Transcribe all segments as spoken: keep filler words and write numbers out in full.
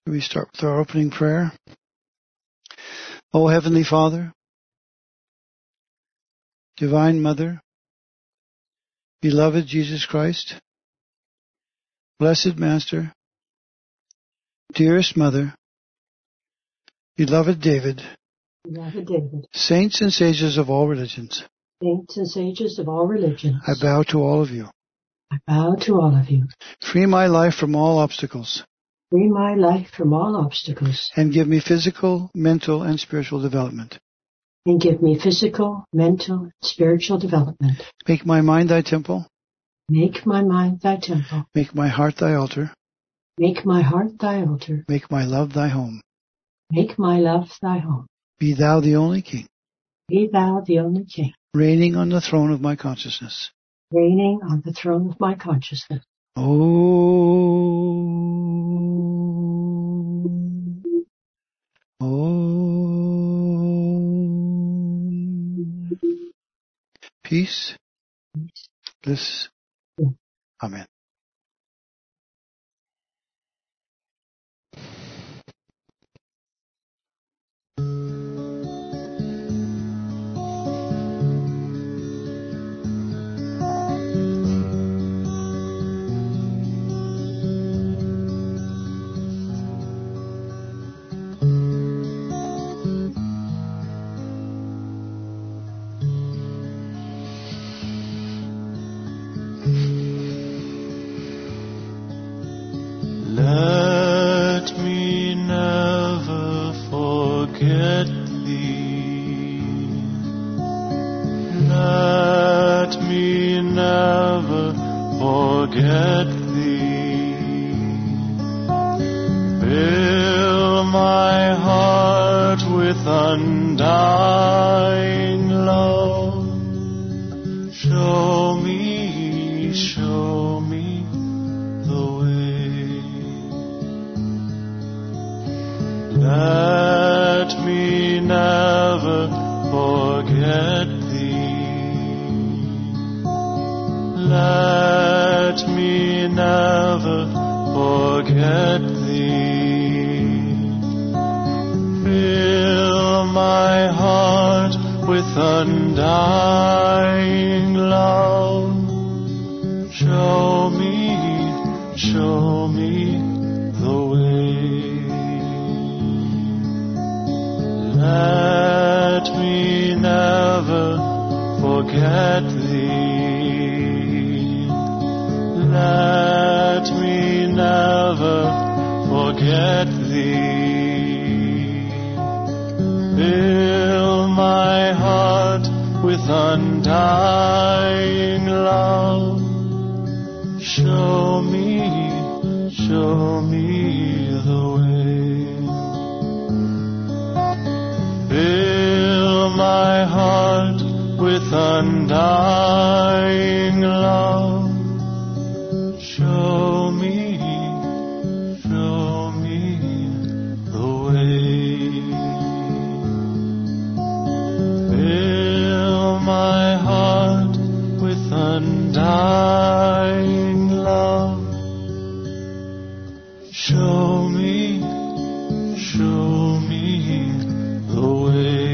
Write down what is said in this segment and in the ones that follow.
We start with our opening prayer. O Heavenly Father, Divine Mother, beloved Jesus Christ, blessed Master, dearest Mother, beloved David, beloved David, saints and sages of all religions, saints and sages of all religions, I bow to all of you. I bow to all of you. Free my life from all obstacles, Free my life from all obstacles, and give me physical, mental, and spiritual development. and give me physical, mental, and spiritual development. Make my mind thy temple. Make my mind thy temple. Make my heart thy altar. Make my heart thy altar. Make my love thy home. Make my love thy home. Be thou the only King, Be thou the only King, reigning on the throne of my consciousness. reigning on the throne of my consciousness. Om. Om. Peace, bliss. Amen. Let me never forget thee. Let me never forget thee. Fill my heart with undying love. Show me, show me the way. Let me never forget thee. Let me never forget thee. Fill my heart with undying love. Show me, show me the way. Let me never forget thee. Let me never forget thee. Fill my heart with undying love. Show me, show me the way. Fill my heart with undying love. Show me, show me the way. Fill my heart with undying love. Show me, show me the way.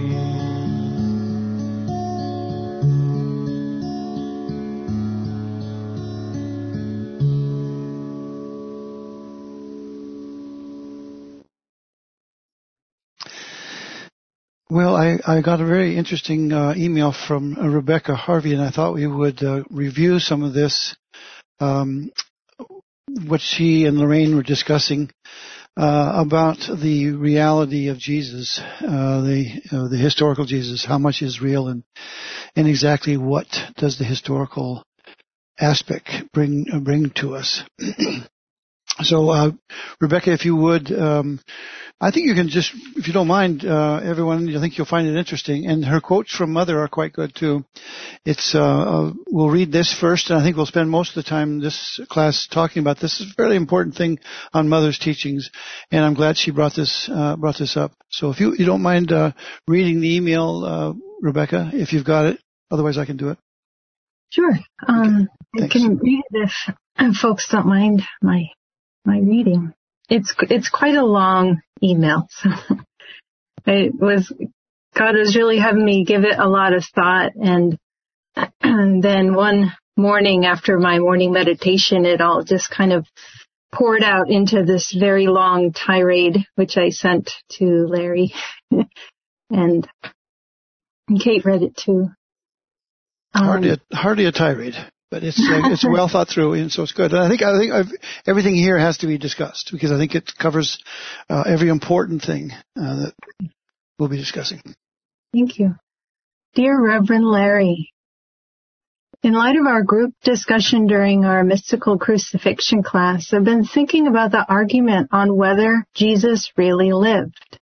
Well, I, I got a very interesting uh, email from uh, Rebecca Harvey, and I thought we would uh, review some of this, um, what she and Lorraine were discussing uh, about the reality of Jesus, uh, the uh, the historical Jesus, how much is real, and and exactly what does the historical aspect bring uh, bring to us. So, uh, Rebecca, if you would, um, I think you can just, if you don't mind, uh, everyone, I think you'll find it interesting. And her quotes from Mother are quite good too. It's, uh, uh, we'll read this first, and I think we'll spend most of the time in this class talking about this. It's a fairly important thing on Mother's teachings, and I'm glad she brought this, uh, brought this up. So if you, you don't mind, uh, reading the email, uh, Rebecca, if you've got it. Otherwise I can do it. Sure. Um, okay. I can read it if, if folks don't mind my, my reading. it's it's quite a long email. So it was God was really having me give it a lot of thought, and, and then one morning after my morning meditation, it all just kind of poured out into this very long tirade, which I sent to Larry, and Kate read it too. Um, hardly, a, hardly a tirade, but it's uh, it's well thought through, and so it's good. And I think I think I've, everything here has to be discussed because I think it covers uh, every important thing uh, that we'll be discussing. Thank you, dear Reverend Larry. In light of our group discussion during our mystical crucifixion class, I've been thinking about the argument on whether Jesus really lived.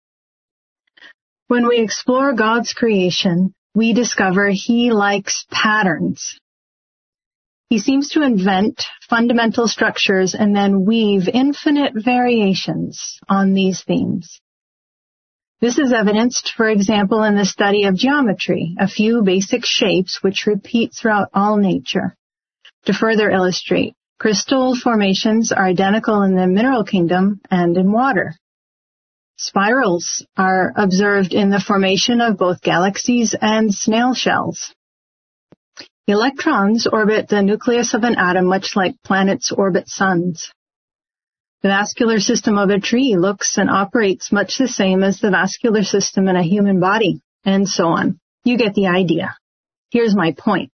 When we explore God's creation, we discover he likes patterns. He seems to invent fundamental structures and then weave infinite variations on these themes. This is evidenced, for example, in the study of geometry, a few basic shapes which repeat throughout all nature. To further illustrate, crystal formations are identical in the mineral kingdom and in water. Spirals are observed in the formation of both galaxies and snail shells. Electrons orbit the nucleus of an atom much like planets orbit suns. The vascular system of a tree looks and operates much the same as the vascular system in a human body, and so on. You get the idea. Here's my point.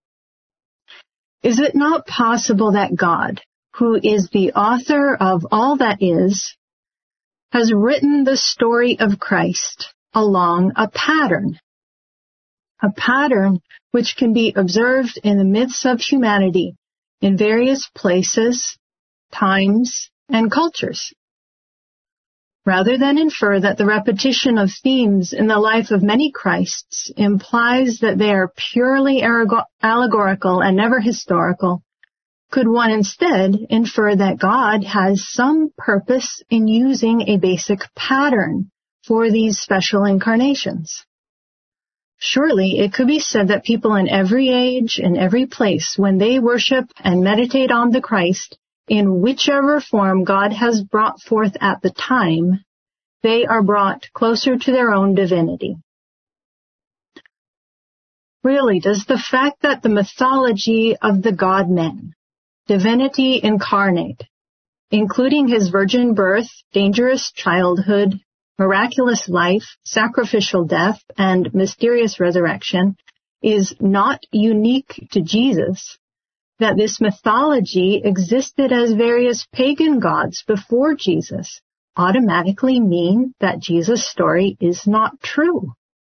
Is it not possible that God, who is the author of all that is, has written the story of Christ along a pattern? A pattern which can be observed in the midst of humanity in various places, times, and cultures. Rather than infer that the repetition of themes in the life of many Christs implies that they are purely allegorical and never historical, could one instead infer that God has some purpose in using a basic pattern for these special incarnations? Surely it could be said that people in every age and every place, when they worship and meditate on the Christ, in whichever form God has brought forth at the time, they are brought closer to their own divinity. Really, does the fact that the mythology of the God-men, divinity incarnate, including his virgin birth, dangerous childhood, miraculous life, sacrificial death, and mysterious resurrection, is not unique to Jesus, that this mythology existed as various pagan gods before Jesus, automatically mean that Jesus' story is not true?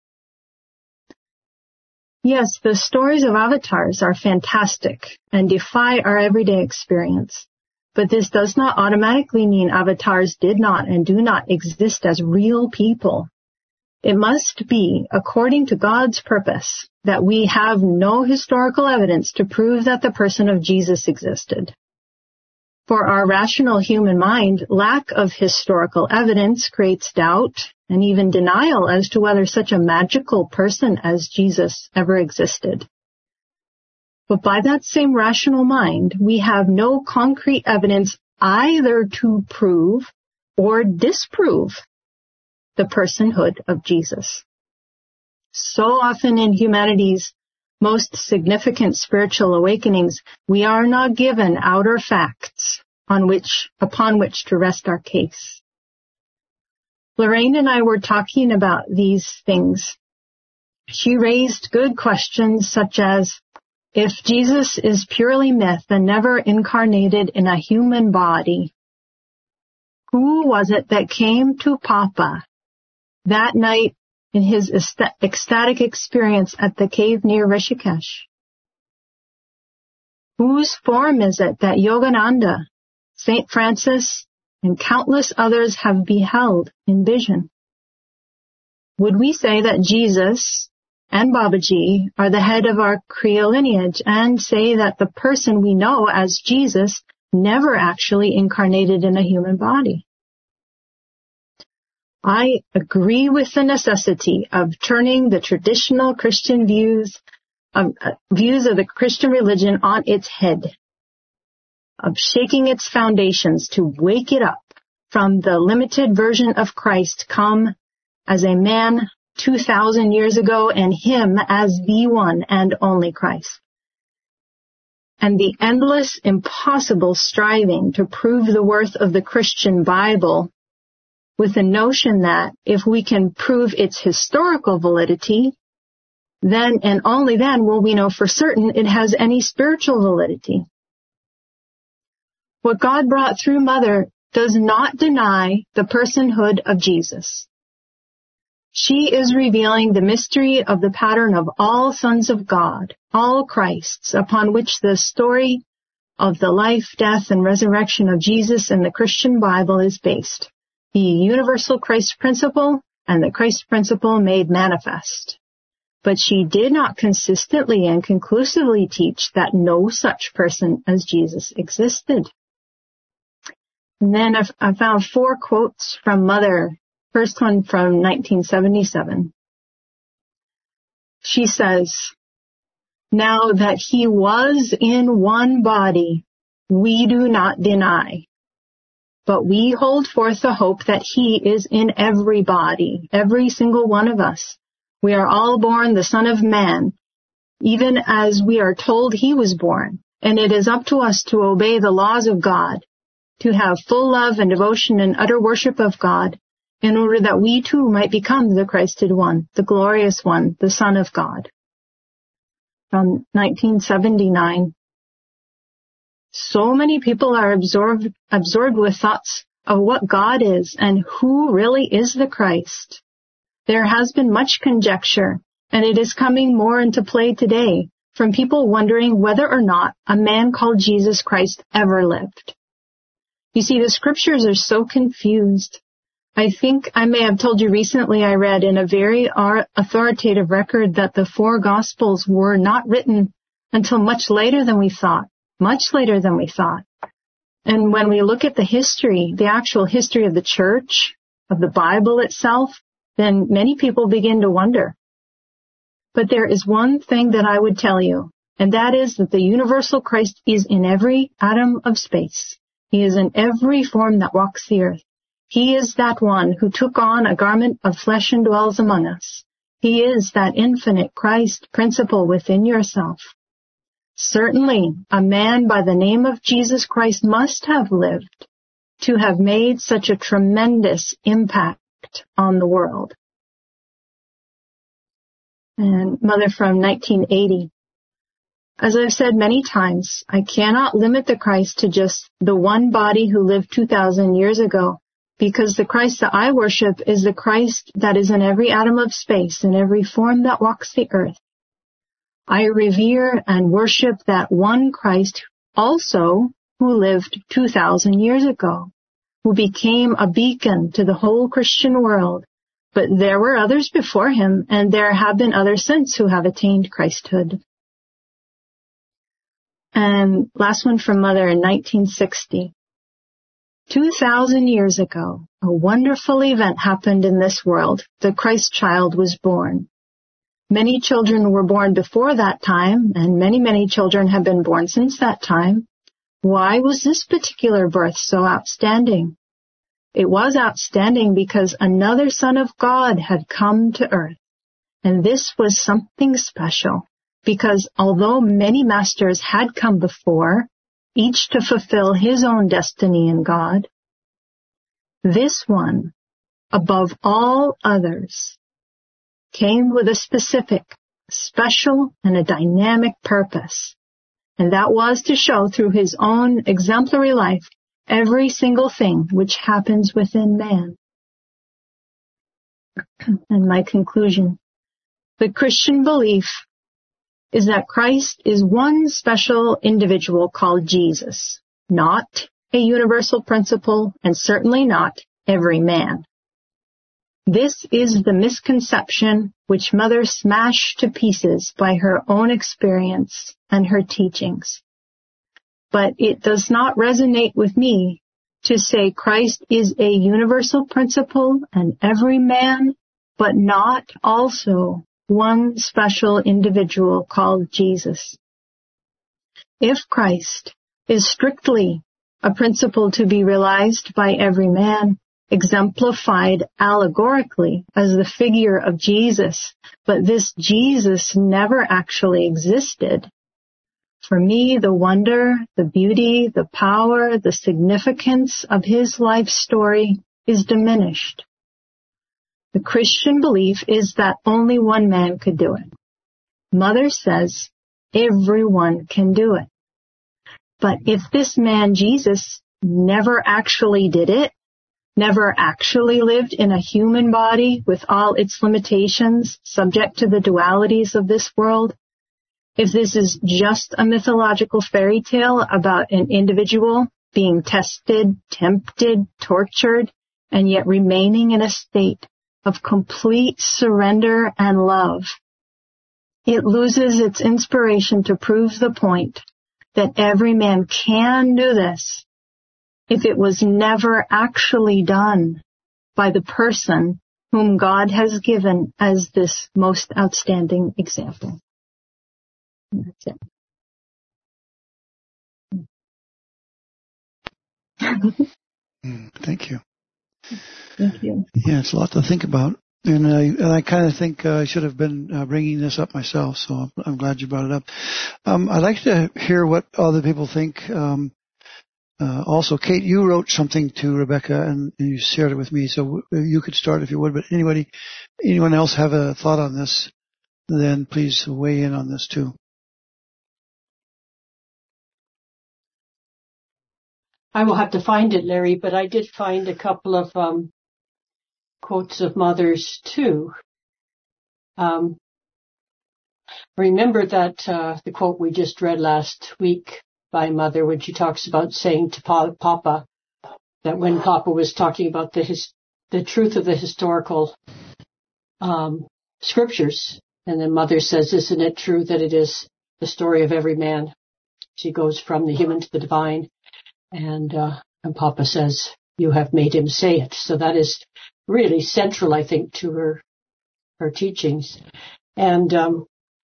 Yes, the stories of avatars are fantastic and defy our everyday experience, but this does not automatically mean avatars did not and do not exist as real people. It must be, according to God's purpose, that we have no historical evidence to prove that the person of Jesus existed. For our rational human mind, lack of historical evidence creates doubt and even denial as to whether such a magical person as Jesus ever existed. But by that same rational mind, we have no concrete evidence either to prove or disprove the personhood of Jesus. So often in humanity's most significant spiritual awakenings, we are not given outer facts on which, upon which to rest our case. Lorraine and I were talking about these things. She raised good questions such as, if Jesus is purely myth and never incarnated in a human body, who was it that came to Papa that night in his ecstatic experience at the cave near Rishikesh? Whose form is it that Yogananda, Saint Francis, and countless others have beheld in vision? Would we say that Jesus and Babaji are the head of our Kriya lineage and say that the person we know as Jesus never actually incarnated in a human body? I agree with the necessity of turning the traditional Christian views, um, uh, views of the Christian religion on its head. of shaking its foundations to wake it up from the limited version of Christ come as a man two thousand years ago and him as the one and only Christ. And the endless, impossible striving to prove the worth of the Christian Bible with the notion that if we can prove its historical validity, then and only then will we know for certain it has any spiritual validity. What God brought through Mother does not deny the personhood of Jesus. She is revealing the mystery of the pattern of all sons of God, all Christs, upon which the story of the life, death, and resurrection of Jesus in the Christian Bible is based. The universal Christ principle and the Christ principle made manifest. But she did not consistently and conclusively teach that no such person as Jesus existed. And then I found four quotes from Mother. First one from nineteen seventy-seven. She says, "Now that he was in one body, we do not deny. But we hold forth the hope that he is in every body, every single one of us. We are all born the Son of Man, even as we are told he was born. And it is up to us to obey the laws of God, to have full love and devotion and utter worship of God, in order that we too might become the Christed One, the glorious One, the Son of God." From nineteen seventy-nine. So many people are absorbed, absorbed with thoughts of what God is and who really is the Christ. There has been much conjecture, and it is coming more into play today, from people wondering whether or not a man called Jesus Christ ever lived. You see, the scriptures are so confused. I think I may have told you recently I read in a very authoritative record that the four Gospels were not written until much later than we thought, much later than we thought. And when we look at the history, the actual history of the church, of the Bible itself, then many people begin to wonder. But there is one thing that I would tell you, and that is that the universal Christ is in every atom of space. He is in every form that walks the earth. He is that one who took on a garment of flesh and dwells among us. He is that infinite Christ principle within yourself. Certainly, a man by the name of Jesus Christ must have lived to have made such a tremendous impact on the world. And Mother from nineteen eighty. As I've said many times, I cannot limit the Christ to just the one body who lived two thousand years ago, because the Christ that I worship is the Christ that is in every atom of space, in every form that walks the earth. I revere and worship that one Christ also who lived two thousand years ago, who became a beacon to the whole Christian world. But there were others before him, and there have been others since who have attained Christhood. And last one from Mother in nineteen sixty. Two thousand years ago, a wonderful event happened in this world. The Christ child was born. Many children were born before that time, and many, many children have been born since that time. Why was this particular birth so outstanding? It was outstanding because another Son of God had come to earth. And this was something special, because although many masters had come before, each to fulfill his own destiny in God, this one, above all others, came with a specific, special, and a dynamic purpose. And that was to show through his own exemplary life every single thing which happens within man. And my conclusion. The Christian belief is that Christ is one special individual called Jesus, not a universal principle, and certainly not every man. This is the misconception which Mother smashed to pieces by her own experience and her teachings. But it does not resonate with me to say Christ is a universal principle and every man, but not also one special individual called Jesus. If Christ is strictly a principle to be realized by every man, exemplified allegorically as the figure of Jesus, but this Jesus never actually existed. For me, the wonder, the beauty, the power, the significance of his life story is diminished. The Christian belief is that only one man could do it. Mother says everyone can do it. But if this man, Jesus, never actually did it, never actually lived in a human body with all its limitations, subject to the dualities of this world, if this is just a mythological fairy tale about an individual being tested, tempted, tortured, and yet remaining in a state of complete surrender and love, it loses its inspiration to prove the point that every man can do this if it was never actually done by the person whom God has given as this most outstanding example. And that's it. Mm, thank you. Thank you. Yeah, it's a lot to think about. And I, and I kind of think uh, I should have been uh, bringing this up myself, so I'm, I'm glad you brought it up. Um, I'd like to hear what other people think. Um, uh, also, Kate, you wrote something to Rebecca, and, and you shared it with me, so you could start if you would. But anybody, anyone else have a thought on this, then please weigh in on this too. I will have to find it, Larry, but I did find a couple of um, quotes of Mother's too. Um, remember that uh, the quote we just read last week by Mother when she talks about saying to pa- Papa that when Papa was talking about the his, the truth of the historical um, scriptures, and then Mother says, "Isn't it true that it is the story of every man?" She goes from the human to the divine, and uh, and Papa says, "You have made him say it." So that is really central, I think, to her her teachings. And um,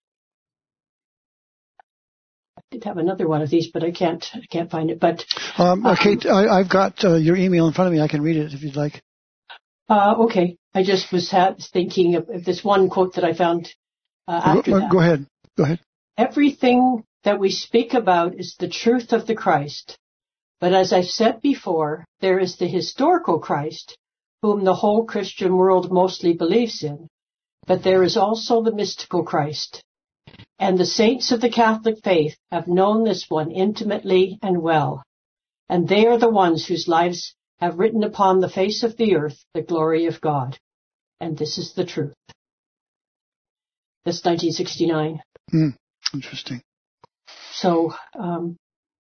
I did have another one of these, but I can't I can't find it. But Um, uh, um, Kate, I, I've got uh, your email in front of me. I can read it if you'd like. uh, okay, I just was ha- thinking of, of this one quote that I found uh, after go, that. Go ahead. Go ahead. Everything that we speak about is the truth of the Christ. But as I've said before, there is the historical Christ, whom the whole Christian world mostly believes in. But there is also the mystical Christ. And the saints of the Catholic faith have known this one intimately and well. And they are the ones whose lives have written upon the face of the earth the glory of God. And this is the truth. That's nineteen sixty-nine. Mm, interesting. So, um,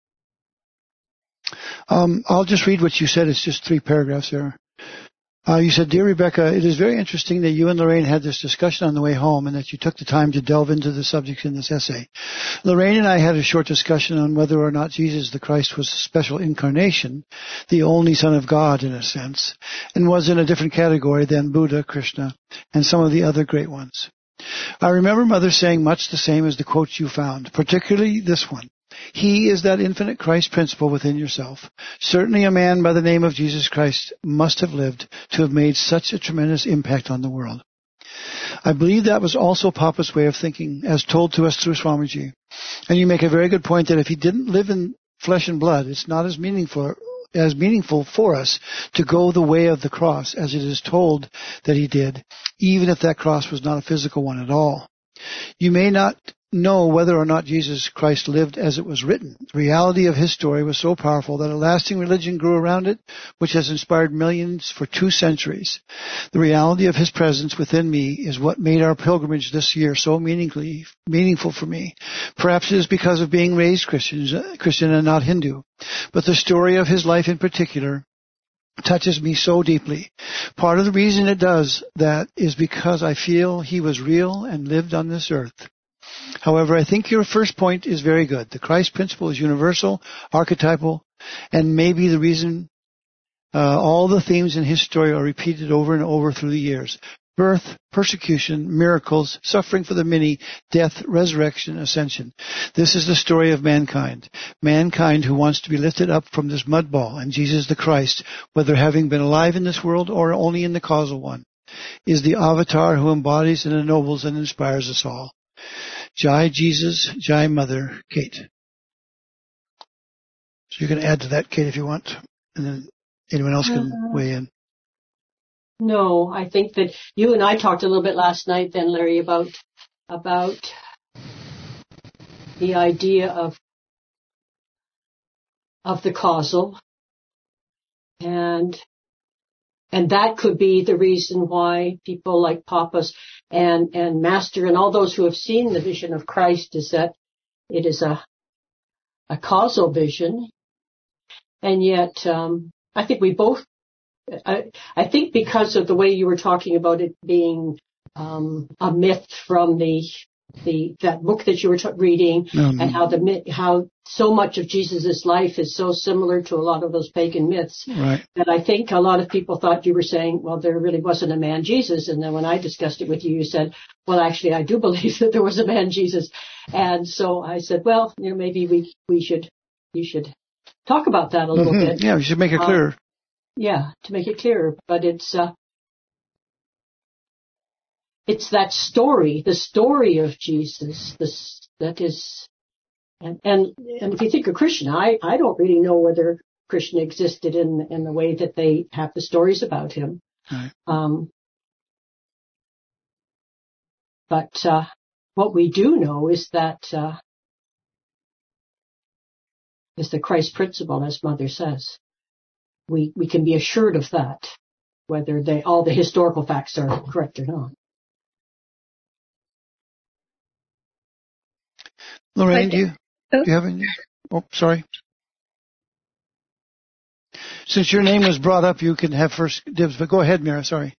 Um, I'll just read what you said. It's just three paragraphs there. Uh, you said, "Dear Rebecca, it is very interesting that you and Lorraine had this discussion on the way home and that you took the time to delve into the subject in this essay. Lorraine and I had a short discussion on whether or not Jesus the Christ was a special incarnation, the only Son of God in a sense, and was in a different category than Buddha, Krishna, and some of the other great ones. I remember Mother saying much the same as the quotes you found, particularly this one. He is that infinite Christ principle within yourself. Certainly a man by the name of Jesus Christ must have lived to have made such a tremendous impact on the world. I believe that was also Papa's way of thinking, as told to us through Swamiji. And you make a very good point that if he didn't live in flesh and blood, it's not as meaningful as meaningful for us to go the way of the cross as it is told that he did, even if that cross was not a physical one at all. You may not know whether or not Jesus Christ lived as it was written. The reality of his story was so powerful that a lasting religion grew around it, which has inspired millions for two centuries. The reality of his presence within me is what made our pilgrimage this year so meaningfully meaningful for me. Perhaps it is because of being raised Christians, Christian and not Hindu. But the story of his life in particular touches me so deeply. Part of the reason it does that is because I feel he was real and lived on this earth. However, I think your first point is very good. The Christ principle is universal, archetypal, and maybe the reason uh, all the themes in his story are repeated over and over through the years. birth, persecution, miracles, suffering for the many, death, resurrection, ascension. This is the story of mankind. Mankind who wants to be lifted up from this mud ball, and Jesus the Christ, whether having been alive in this world or only in the causal one, is the avatar who embodies and ennobles and inspires us all. Jai Jesus, Jai Mother, Kate. So you can add to that, Kate, if you want, and then anyone else can uh, weigh in. No, I think that you and I talked a little bit last night then, Larry, about about the idea of of the causal, and and that could be the reason why people like Papas and and Master and all those who have seen the vision of Christ is that it is a a causal vision, and yet um, I think we both. I, I think because of the way you were talking about it being um, a myth from the the that book that you were t- reading, mm-hmm. and how the how so much of Jesus' life is so similar to a lot of those pagan myths, right. that I think a lot of people thought you were saying, well, there really wasn't a man Jesus, and then when I discussed it with you, you said, well, actually, I do believe that there was a man Jesus, and so I said, well, you know, maybe we we should you should talk about that a little mm-hmm. bit. Yeah, we should make it clearer. Um, Yeah, to make it clearer, but it's uh, it's that story, the story of Jesus. This that is, and and and if you think of Krishna, I I don't really know whether Krishna existed in in the way that they have the stories about him. Right. Um, but uh, what we do know is that uh, is the Christ principle, as Mother says. We we can be assured of that, whether they all the historical facts are correct or not. Lorraine, do you, do you have any? Oh, sorry. Since your name was brought up, you can have first dibs, but go ahead, Mira, sorry.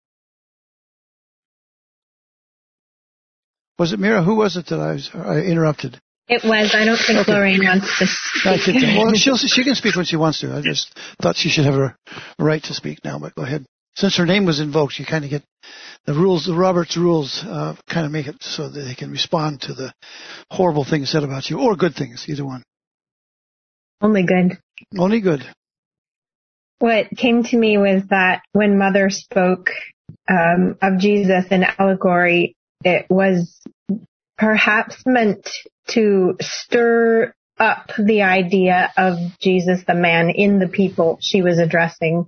Was it Mira? Who was it that I, was, I interrupted? It was. I don't think okay. Lorraine wants to speak. Well, she'll, she can speak when she wants to. I just thought she should have a right to speak now, but go ahead. Since her name was invoked, you kind of get the rules, the Robert's rules, uh, kind of make it so that they can respond to the horrible things said about you, or good things, either one. Only good. Only good. What came to me was that when Mother spoke um, of Jesus in allegory, it was perhaps meant to stir up the idea of Jesus, the man, in the people she was addressing,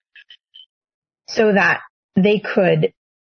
so that they could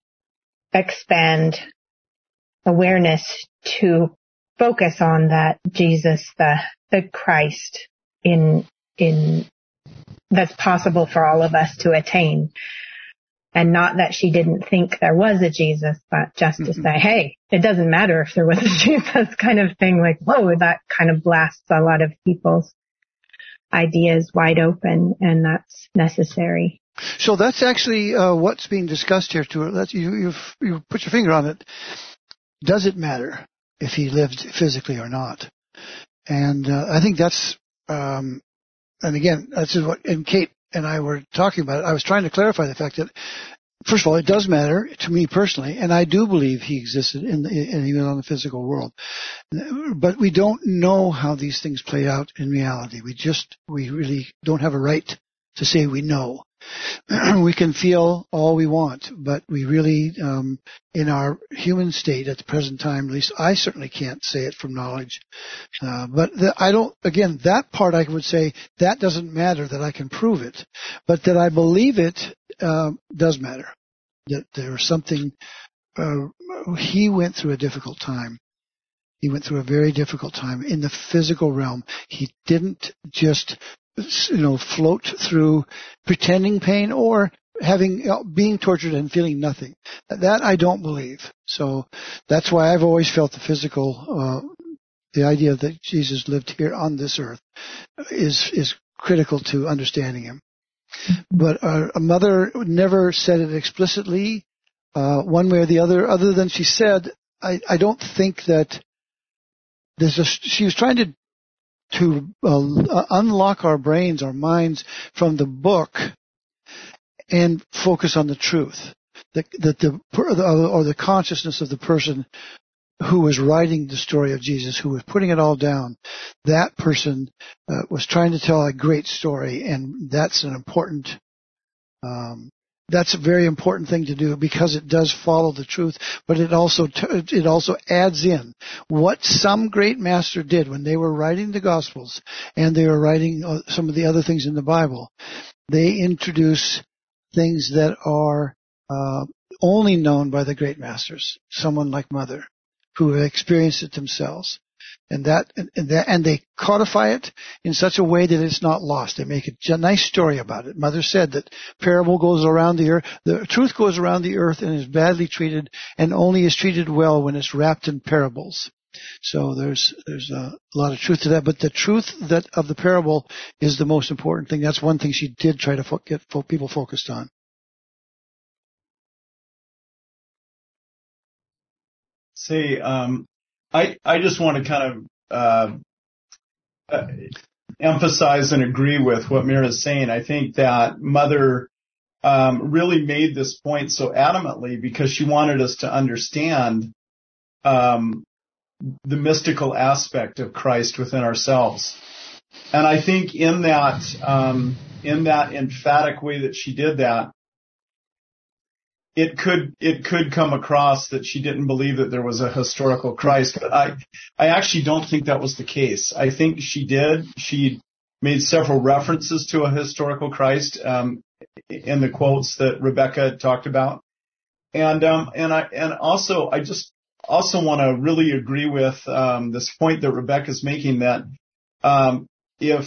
expand awareness to focus on that Jesus, the the Christ, in in that's possible for all of us to attain. And not that she didn't think there was a Jesus, but just to say, hey, it doesn't matter if there was a Jesus, kind of thing. Like, whoa, that kind of blasts a lot of people's ideas wide open, and that's necessary. So that's actually uh, what's being discussed here. To that you, you've you put your finger on it. Does it matter if he lived physically or not? And uh, I think that's, um, and again, that's what. And Kate and I were talking about it. I was trying to clarify the fact that, first of all, it does matter to me personally, and I do believe he existed in the, and he was on the physical world. But we don't know how these things play out in reality. We just, we really don't have a right to say we know. We can feel all we want, but we really, um, in our human state at the present time, at least I certainly can't say it from knowledge. Uh, but the, I don't, again, that part I would say, that doesn't matter that I can prove it, but that I believe it, uh, does matter. That there was something, uh, he went through a difficult time. He went through a very difficult time in the physical realm. He didn't just, you know, float through pretending pain or having, you know, being tortured and feeling nothing. That I don't believe. So that's why I've always felt the physical, uh, the idea that Jesus lived here on this earth is is critical to understanding him. But uh, a mother never said it explicitly, uh, one way or the other, other than she said, I, I don't think that there's a, she was trying to to uh, unlock our brains, our minds from the book and focus on the truth. that, that the, or the consciousness of the person who was writing the story of Jesus, who was putting it all down, that person uh, was trying to tell a great story, and that's an important, um, that's a very important thing to do because it does follow the truth, but it also t- it also adds in what some great master did when they were writing the Gospels and they were writing uh, some of the other things in the Bible. They introduce things that are uh, only known by the great masters, someone like Mother, who have experienced it themselves. And that, and that, and they codify it in such a way that it's not lost. They make a nice story about it. Mother said that parable goes around the earth, the truth goes around the earth and is badly treated and only is treated well when it's wrapped in parables. So there's, there's a lot of truth to that, but the truth that of the parable is the most important thing. That's one thing she did try to fo- get fo- people focused on. Say, um, I I just want to kind of uh, uh, emphasize and agree with what Mira is saying. I think that Mother um, really made this point so adamantly because she wanted us to understand um, the mystical aspect of Christ within ourselves. And I think in that um, in that emphatic way that she did that, It could it could come across that she didn't believe that there was a historical Christ, but I I actually don't think that was the case. I think she did. She made several references to a historical Christ um, in the quotes that Rebecca talked about, and um, and I and also I just also want to really agree with um, this point that Rebecca's making that um, if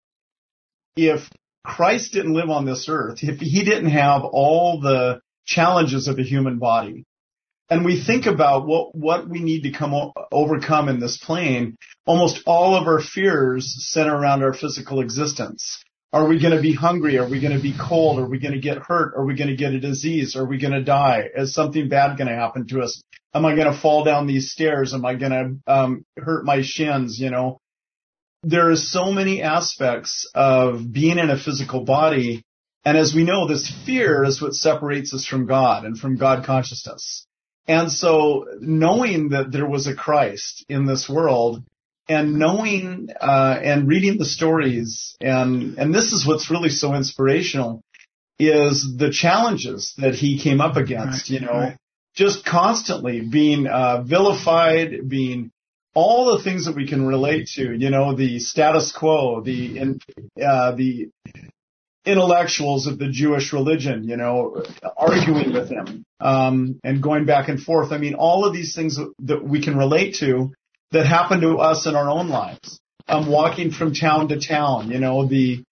if Christ didn't live on this earth, if he didn't have all the challenges of a human body, and we think about what, what we need to come o- overcome in this plane, almost all of our fears center around our physical existence. Are we going to be hungry? Are we going to be cold? Are we going to get hurt? Are we going to get a disease? Are we going to die? Is something bad going to happen to us? Am I going to fall down these stairs? Am I going to um, hurt my shins? You know, there are so many aspects of being in a physical body. And as we know, this fear is what separates us from God and from God consciousness. And so knowing that there was a Christ in this world and knowing uh, and reading the stories, and, and this is what's really so inspirational, is the challenges that he came up against, right, you know, right. just constantly being uh, vilified, being all the things that we can relate to, you know, the status quo, the in, uh, the intellectuals of the Jewish religion, you know, arguing with him um, and going back and forth. I mean, all of these things that we can relate to that happen to us in our own lives. Um, walking from town to town, you know, the,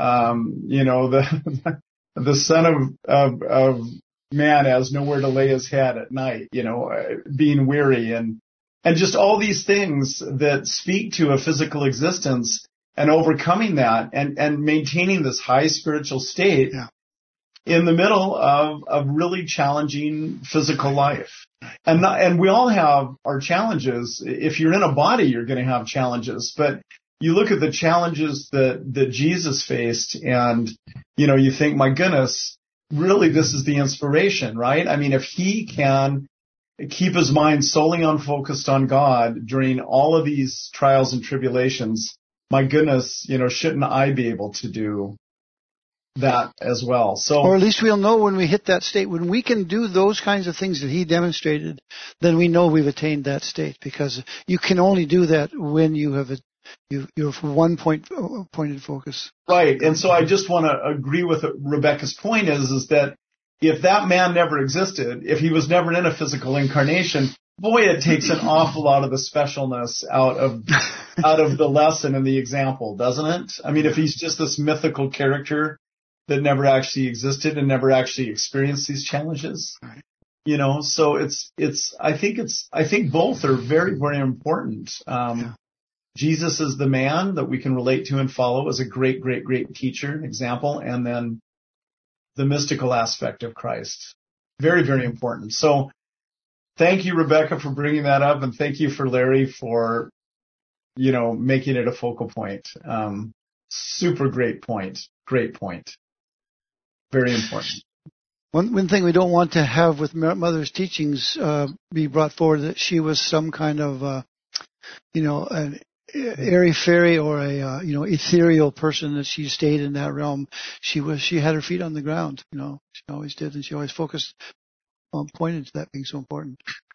um, you know, the the son of, of of man has nowhere to lay his head at night, you know, uh, being weary and and just all these things that speak to a physical existence. And overcoming that and, and maintaining this high spiritual state yeah. in the middle of, of really challenging physical life. And not, and we all have our challenges. If you're in a body, you're going to have challenges. But you look at the challenges that, that Jesus faced and, you know, you think, my goodness, really this is the inspiration, right? I mean, if he can keep his mind solely unfocused on God during all of these trials and tribulations, my goodness, you know, shouldn't I be able to do that as well? So, or at least we'll know when we hit that state. When we can do those kinds of things that he demonstrated, then we know we've attained that state, because you can only do that when you have a, you you have one point pointed focus. Right, and so I just want to agree with Rebecca's point is is that if that man never existed, if he was never in a physical incarnation, boy, it takes an awful lot of the specialness out of out of the lesson and the example, doesn't it? I mean, if he's just this mythical character that never actually existed and never actually experienced these challenges, right. you know, so it's it's. I think it's. I think both are very very important. Um, yeah. Jesus is the man that we can relate to and follow as a great great great teacher, an example, and then the mystical aspect of Christ, very very important. So. Thank you, Rebecca, for bringing that up, and thank you for Larry for, you know, making it a focal point. Um, super great point. Great point. Very important. One one thing we don't want to have with Mother's teachings uh, be brought forward that she was some kind of, uh, you know, an airy fairy or a uh, you know ethereal person, that she stayed in that realm. She was she had her feet on the ground. You know, she always did, and she always focused, um, pointed to that being so important.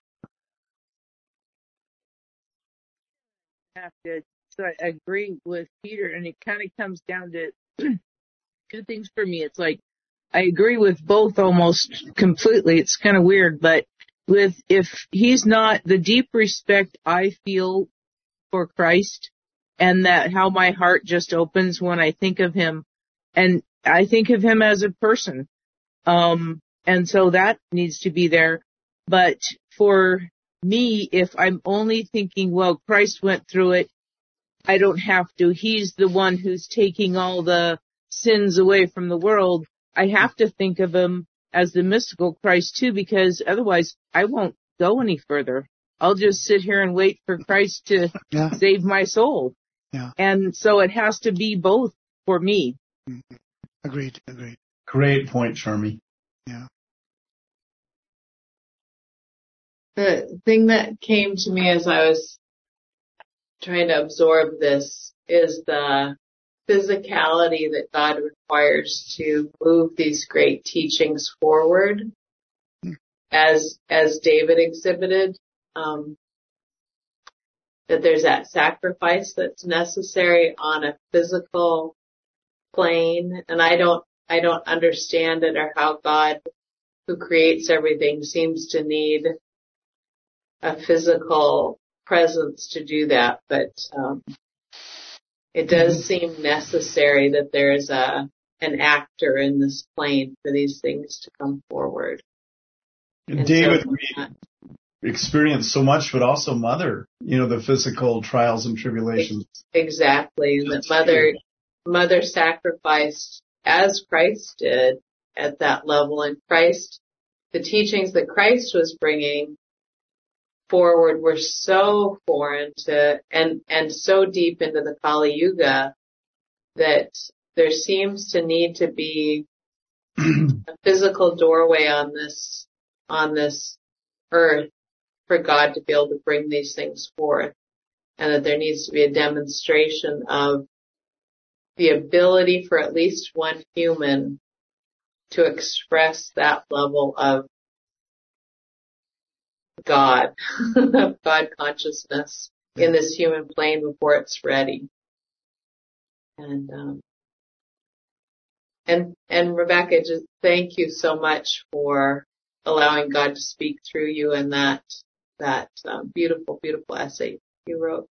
Have to, so I agree with Peter, and it kind of comes down to two things for me. It's like I agree with both almost completely. It's kind of weird, but with if he's not the deep respect I feel for Christ, and that how my heart just opens when I think of him, and I think of him as a person, um, and so that needs to be there. But for me, if I'm only thinking, well, Christ went through it, I don't have to. He's the one who's taking all the sins away from the world. I have to think of him as the mystical Christ too, because otherwise I won't go any further. I'll just sit here and wait for Christ to yeah. save my soul. Yeah. And so it has to be both for me. Mm-hmm. Agreed, agreed. Great point, Charmy. Yeah. The thing that came to me as I was trying to absorb this is the physicality that God requires to move these great teachings forward, mm. as as David exhibited. Um, that there's that sacrifice that's necessary on a physical plane, and I don't I don't understand it, or how God, who creates everything, seems to need a physical presence to do that, but um, it does seem necessary that there is a an actor in this plane for these things to come forward. And David so, we experienced so much, but also Mother, you know, the physical trials and tribulations. Exactly, and that Mother Mother sacrificed as Christ did at that level, and Christ, the teachings that Christ was bringing forward were so foreign to and and so deep into the Kali Yuga that there seems to need to be a physical doorway on this on this earth for God to be able to bring these things forth, and that there needs to be a demonstration of the ability for at least one human to express that level of God, of God consciousness in this human plane before it's ready. And, um, and, and Rebecca, just thank you so much for allowing God to speak through you in that, that um, beautiful, beautiful essay you wrote.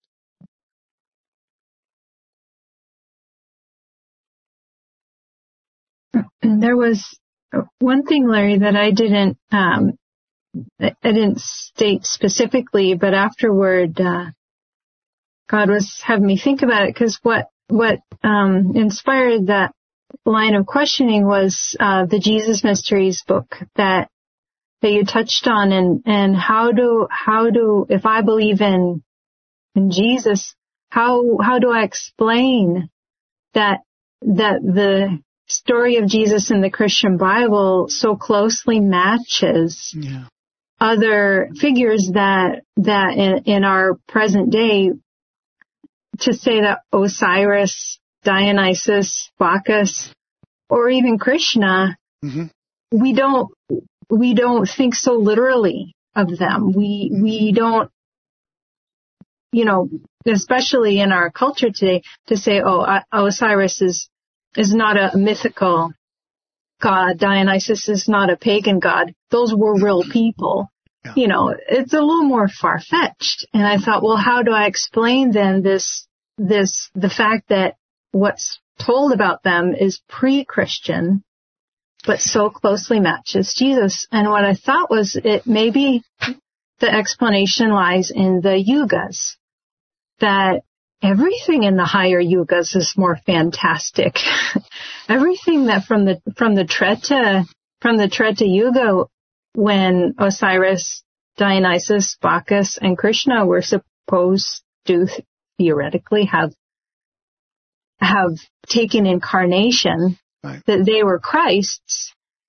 There was one thing, Larry, that I didn't, um, I didn't state specifically, but afterward, uh, God was having me think about it, because what, what, um, inspired that line of questioning was, uh, the Jesus Mysteries book that, that you touched on, and, and how do, how do, if I believe in, in Jesus, how, how do I explain that, that the story of Jesus in the Christian Bible so closely matches yeah. other figures that that in, in our present day, to say that Osiris, Dionysus, Bacchus, or even Krishna, mm-hmm. we don't we don't think so literally of them. We we don't, you know, especially in our culture today, to say, oh, Osiris is is not a mythical god, Dionysus is not a pagan god. Those were real people. Yeah. You know, it's a little more far-fetched. And I thought, well, how do I explain then this, this, the fact that what's told about them is pre-Christian, but so closely matches Jesus? And what I thought was, it maybe the explanation lies in the yugas, that everything in the higher yugas is more fantastic. Everything that from the, from the Treta, from the Treta Yuga, when Osiris, Dionysus, Bacchus, and Krishna were supposed to theoretically have have taken incarnation, right. that they were Christs,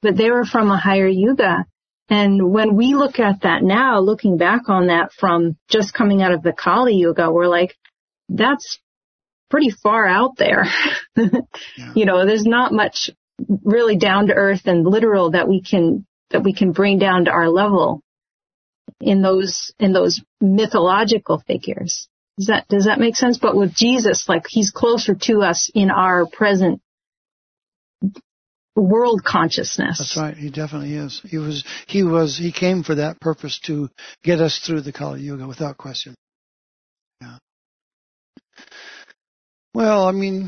but they were from a higher yuga. And when we look at that now, looking back on that from just coming out of the Kali Yuga, we're like, that's pretty far out there. Yeah. You know, there's not much really down to earth and literal that we can, that we can bring down to our level in those, in those mythological figures. Does that, does that make sense? But with Jesus, like, he's closer to us in our present world consciousness. That's right. He definitely is. He was, he was, he came for that purpose to get us through the Kali Yuga without question. Yeah. Well, I mean,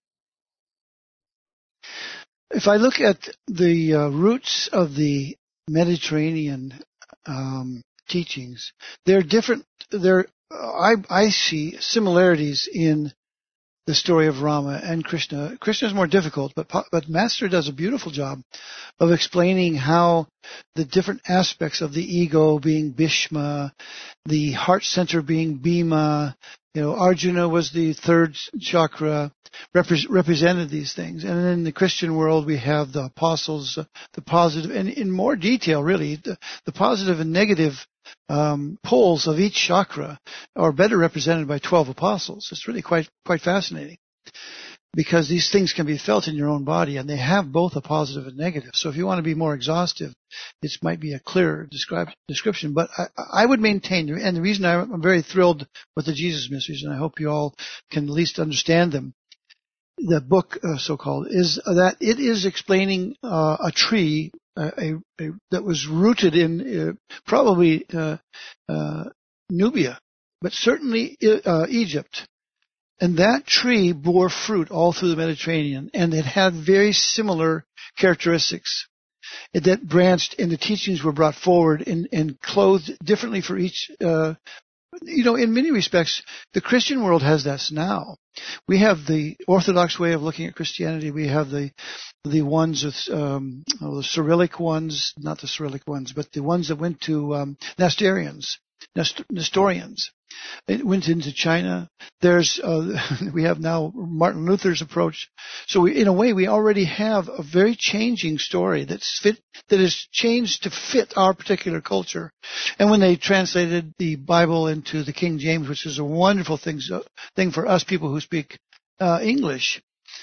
if I look at the uh, roots of the Mediterranean um, teachings, they're different. They're, uh, I, I see similarities in the story of Rama and Krishna. Krishna is more difficult, but but Master does a beautiful job of explaining how the different aspects of the ego, being Bhishma, the heart center being Bhima, you know, Arjuna was the third chakra, repre- represented these things. And in the Christian world, we have the apostles, uh, the positive, and in more detail, really, the, the positive and negative um, poles of each chakra are better represented by twelve apostles. It's really quite quite fascinating, because these things can be felt in your own body, and they have both a positive and negative. So if you want to be more exhaustive, this might be a clearer describe, description. But I, I would maintain, and the reason I'm very thrilled with the Jesus Mysteries, and I hope you all can at least understand them, the book, uh, so-called, is that it is explaining uh, a tree uh, a, a, that was rooted in uh, probably uh, uh, Nubia, but certainly uh, Egypt. And that tree bore fruit all through the Mediterranean, and it had very similar characteristics. It, that branched, and the teachings were brought forward and, and clothed differently for each. Uh, you know, in many respects, the Christian world has this now. We have the Orthodox way of looking at Christianity. We have the the ones with um, oh, the Cyrillic ones, not the Cyrillic ones, but the ones that went to um, Nestorians, Nest- Nestorians. It went into China. There's uh, we have now Martin Luther's approach. So we, in a way, we already have a very changing story that's fit, that is changed to fit our particular culture. And when they translated the Bible into the King James, which is a wonderful thing, thing for us people who speak uh, English,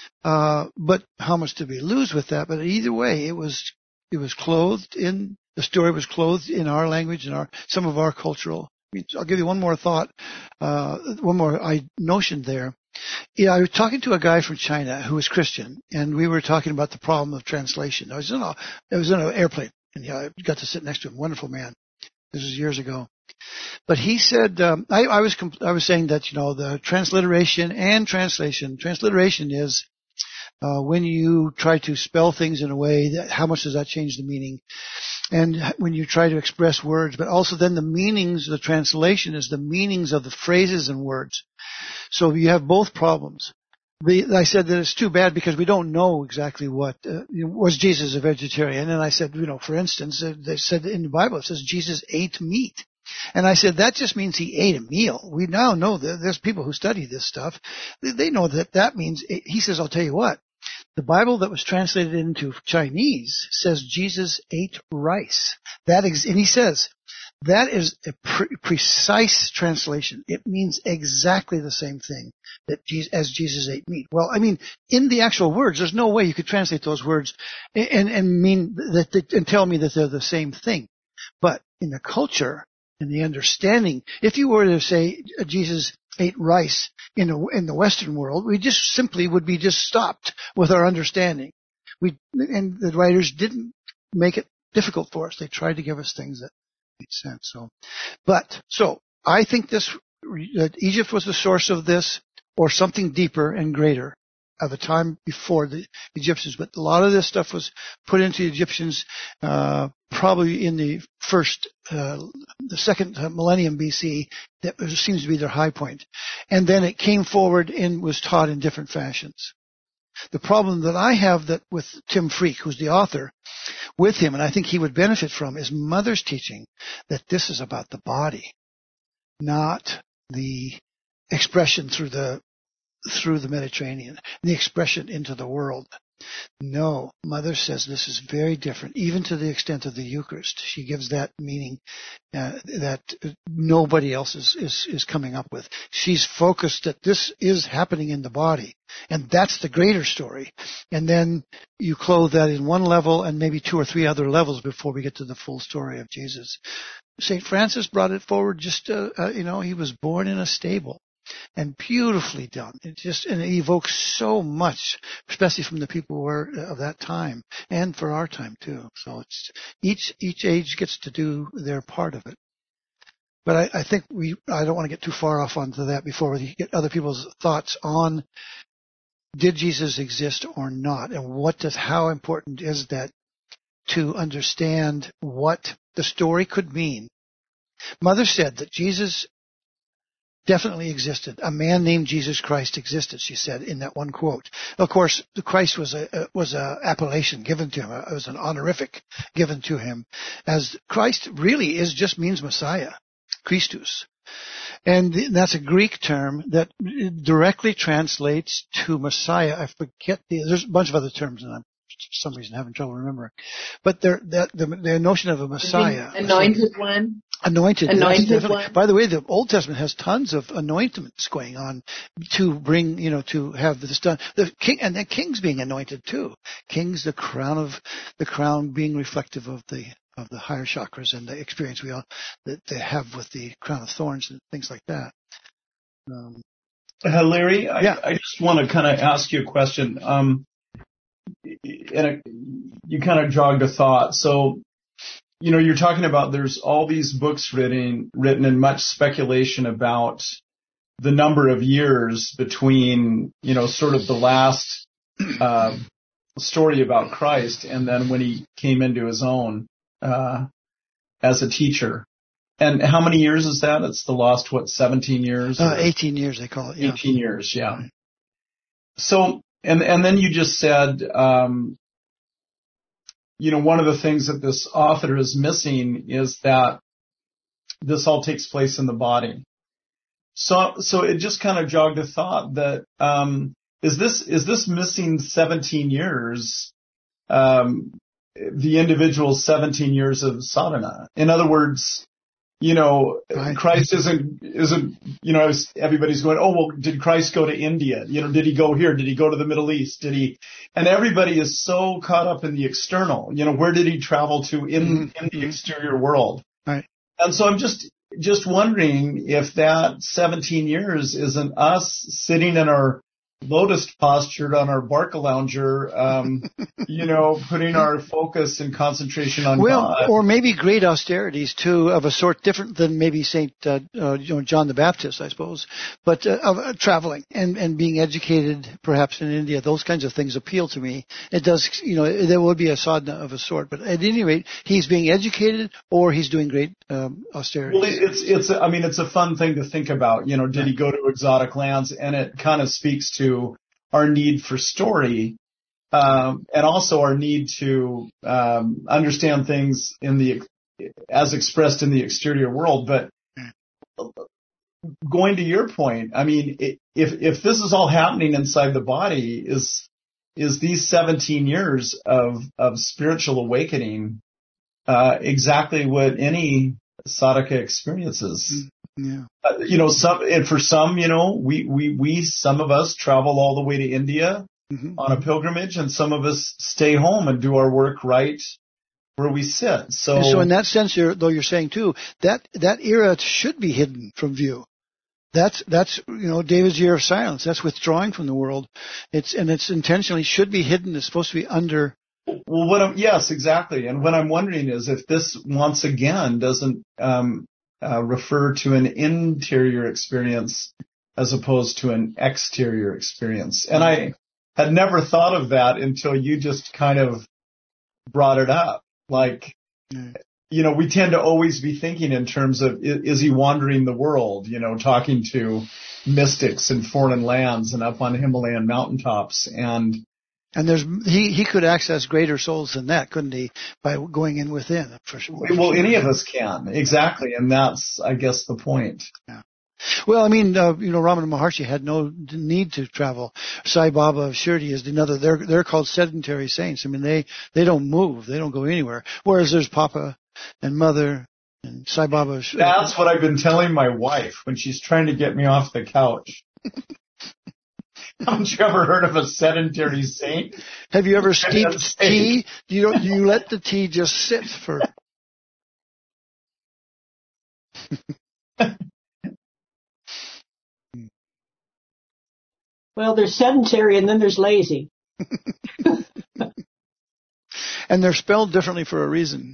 uh, but how much did we lose with that? But either way, it was it was clothed in the story was clothed in our language and our some of our cultural. I'll give you one more thought, uh, one more I, notion there. Yeah, I was talking to a guy from China who was Christian, and we were talking about the problem of translation. I was in a, I was in an airplane, and yeah, I got to sit next to him. Wonderful man. This was years ago. But he said, um, I, I was, I was saying that, you know, the transliteration and translation, transliteration is, uh, when you try to spell things in a way that, how much does that change the meaning? And when you try to express words, but also then the meanings, the translation is the meanings of the phrases and words. So you have both problems. The, I said that it's too bad because we don't know exactly what, uh, was Jesus a vegetarian? And I said, you know, for instance, uh, they said in the Bible, it says Jesus ate meat. And I said, that just means he ate a meal. We now know that there's people who study this stuff. They know that that means, he says, I'll tell you what. The Bible that was translated into Chinese says Jesus ate rice. That is, and he says that is a pre- precise translation. It means exactly the same thing that Jesus, as Jesus ate meat. Well, I mean, in the actual words, there's no way you could translate those words and, and mean that and tell me that they're the same thing. But in the culture and the understanding, if you were to say Jesus ate rice in a, in the Western world, we just simply would be just stopped with our understanding. We and the writers didn't make it difficult for us. They tried to give us things that made sense. So, but so I think this that Egypt was the source of this, or something deeper and greater of a time before the Egyptians. But a lot of this stuff was put into the Egyptians uh, probably in the first, uh, the second millennium B C. That seems to be their high point. And then it came forward and was taught in different fashions. The problem that I have that with Tim Freke, who's the author, with him, and I think he would benefit from, is Mother's teaching that this is about the body, not the expression through the through the Mediterranean, the expression into the world. No, Mother says this is very different, even to the extent of the Eucharist. She gives that meaning uh, that nobody else is, is, is coming up with. She's focused that this is happening in the body, and that's the greater story. And then you clothe that in one level and maybe two or three other levels before we get to the full story of Jesus. Saint Francis brought it forward just, uh, uh, you know, he was born in a stable. And beautifully done. It just and it evokes so much, especially from the people who were of that time, and for our time too. So it's each each age gets to do their part of it. But I, I think we I don't want to get too far off onto that before we get other people's thoughts on did Jesus exist or not, and what does how important is that to understand what the story could mean. Mother said that Jesus definitely existed. A man named Jesus Christ existed, she said in that one quote. Of course, the Christ was a was a appellation given to him. It was an honorific given to him, as Christ really is just means Messiah, Christus, and that's a Greek term that directly translates to Messiah. I forget the. There's a bunch of other terms, and I'm for some reason having trouble remembering. But there, that the, the notion of a Messiah, anointed one. Anointed, anointed one. By the way, the Old Testament has tons of anointments going on to bring, you know, to have this done. The king and the kings being anointed too. Kings, the crown of the crown being reflective of the of the higher chakras and the experience we all that they have with the crown of thorns and things like that. Um, uh, Larry, I, yeah. I just want to kind of ask you a question. Um, and it, you kind of jogged a thought. So. You know, you're talking about there's all these books written, written and much speculation about the number of years between, you know, sort of the last uh, story about Christ and then when he came into his own uh, as a teacher. And how many years is that? It's the last, what, seventeen years? Uh, eighteen years, they call it. Yeah. eighteen years, yeah. So, and and then you just said, um, you know, one of the things that this author is missing is that this all takes place in the body. So, so it just kind of jogged a thought that, um, is this, is this missing seventeen years, um, the individual's seventeen years of sadhana? In other words, you know, right. Christ isn't, isn't, you know, everybody's going, oh, well, did Christ go to India? You know, did he go here? Did he go to the Middle East? Did he, and everybody is so caught up in the external, you know, where did he travel to in, mm-hmm. in the exterior world? Right. And so I'm just, just wondering if that seventeen years isn't us sitting in our lotus postured on our Barca lounger, um, you know, putting our focus and concentration on well, God. Or maybe great austerities too, of a sort different than maybe Saint uh, uh, you know, John the Baptist, I suppose, but uh, of uh, traveling and, and being educated, perhaps in India. Those kinds of things appeal to me. It does, you know, there would be a sadhana of a sort, but at any rate, he's being educated or he's doing great um, austerities. Well, it's it's. I mean, it's a fun thing to think about. You know, did he go to exotic lands? And it kind of speaks to our need for story, um, and also our need to um, understand things in the as expressed in the exterior world. But going to your point, I mean, if if this is all happening inside the body, is is these seventeen years of of spiritual awakening uh, exactly what any sadhaka experiences? Yeah. Uh, you know, some, and for some, you know, we, we, we, some of us travel all the way to India mm-hmm. on a pilgrimage, and some of us stay home and do our work right where we sit. So, and so in that sense, you're, though you're saying too, that, that era should be hidden from view. That's, that's, you know, David's year of silence. That's withdrawing from the world. It's, and it's intentionally should be hidden. It's supposed to be under. Well, what I'm, yes, exactly. And what I'm wondering is if this once again doesn't, um, Uh, refer to an interior experience as opposed to an exterior experience. And I had never thought of that until you just kind of brought it up. Like, mm. you know, we tend to always be thinking in terms of, is, is he wandering the world, you know, talking to mystics in foreign lands and up on Himalayan mountaintops. And And there's he he could access greater souls than that, couldn't he? By going in within, for sure. Well, any of us can, exactly, and that's, I guess, the point. Yeah. Well, I mean, uh, you know, Ramana Maharshi had no need to travel. Sai Baba of Shirdi is another. They're they're called sedentary saints. I mean, they they don't move. They don't go anywhere. Whereas there's Papa and Mother and Sai Baba. That's what I've been telling my wife when she's trying to get me off the couch. Haven't you ever heard of a sedentary saint? Have you ever steeped tea? Do you do you let the tea just sit for? Well, there's sedentary and then there's lazy. And they're spelled differently for a reason.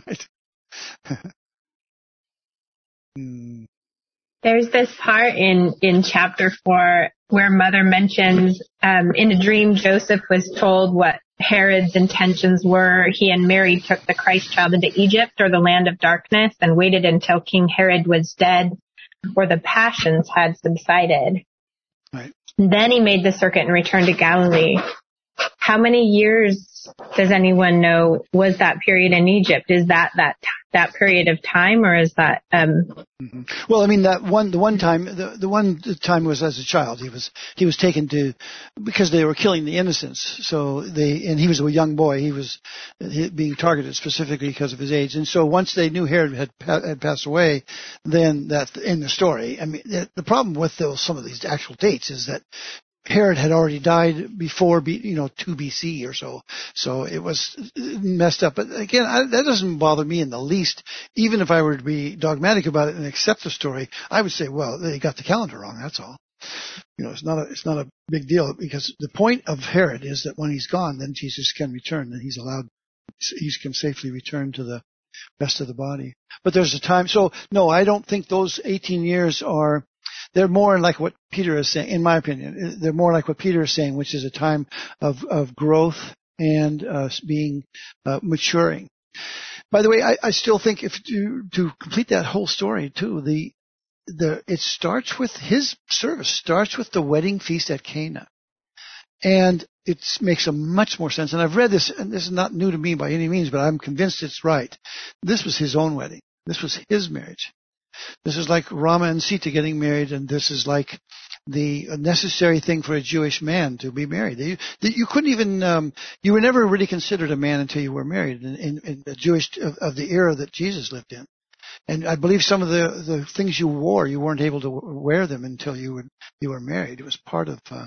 There's this part in, in chapter four where Mother mentions, um, in a dream, Joseph was told what Herod's intentions were. He and Mary took the Christ child into Egypt, or the land of darkness, and waited until King Herod was dead or the passions had subsided. Right. Then he made the circuit and returned to Galilee. How many years, does anyone know, was that period in Egypt? Is that that that period of time, or is that? Um... Mm-hmm. Well, I mean, that one the one time the the one time was as a child. He was he was taken to because they were killing the innocents. So they and he was a young boy. He was being targeted specifically because of his age. And so once they knew Herod had had passed away, then that in the story. I mean, the problem with those some of these actual dates is that Herod had already died before, you know, two B C or so. So it was messed up. But again, I, that doesn't bother me in the least. Even if I were to be dogmatic about it and accept the story, I would say, well, they got the calendar wrong. That's all. You know, it's not a, it's not a big deal, because the point of Herod is that when he's gone, then Jesus can return, and he's allowed, he can safely return to the rest of the body. But there's a time. So no, I don't think those eighteen years are. They're more like what Peter is saying, in my opinion. They're more like what Peter is saying, which is a time of, of growth and uh, being uh, maturing. By the way, I, I still think if to, to complete that whole story too, the the it starts with his service, starts with the wedding feast at Cana, and it makes a much more sense. And I've read this, and this is not new to me by any means, but I'm convinced it's right. This was his own wedding. This was his marriage. This is like Rama and Sita getting married, and this is like the necessary thing for a Jewish man to be married. You, you couldn't even, um, you were never really considered a man until you were married in, in, in the Jewish, of, of the era that Jesus lived in. And I believe some of the, the things you wore, you weren't able to wear them until you were, you were married. It was part of, uh,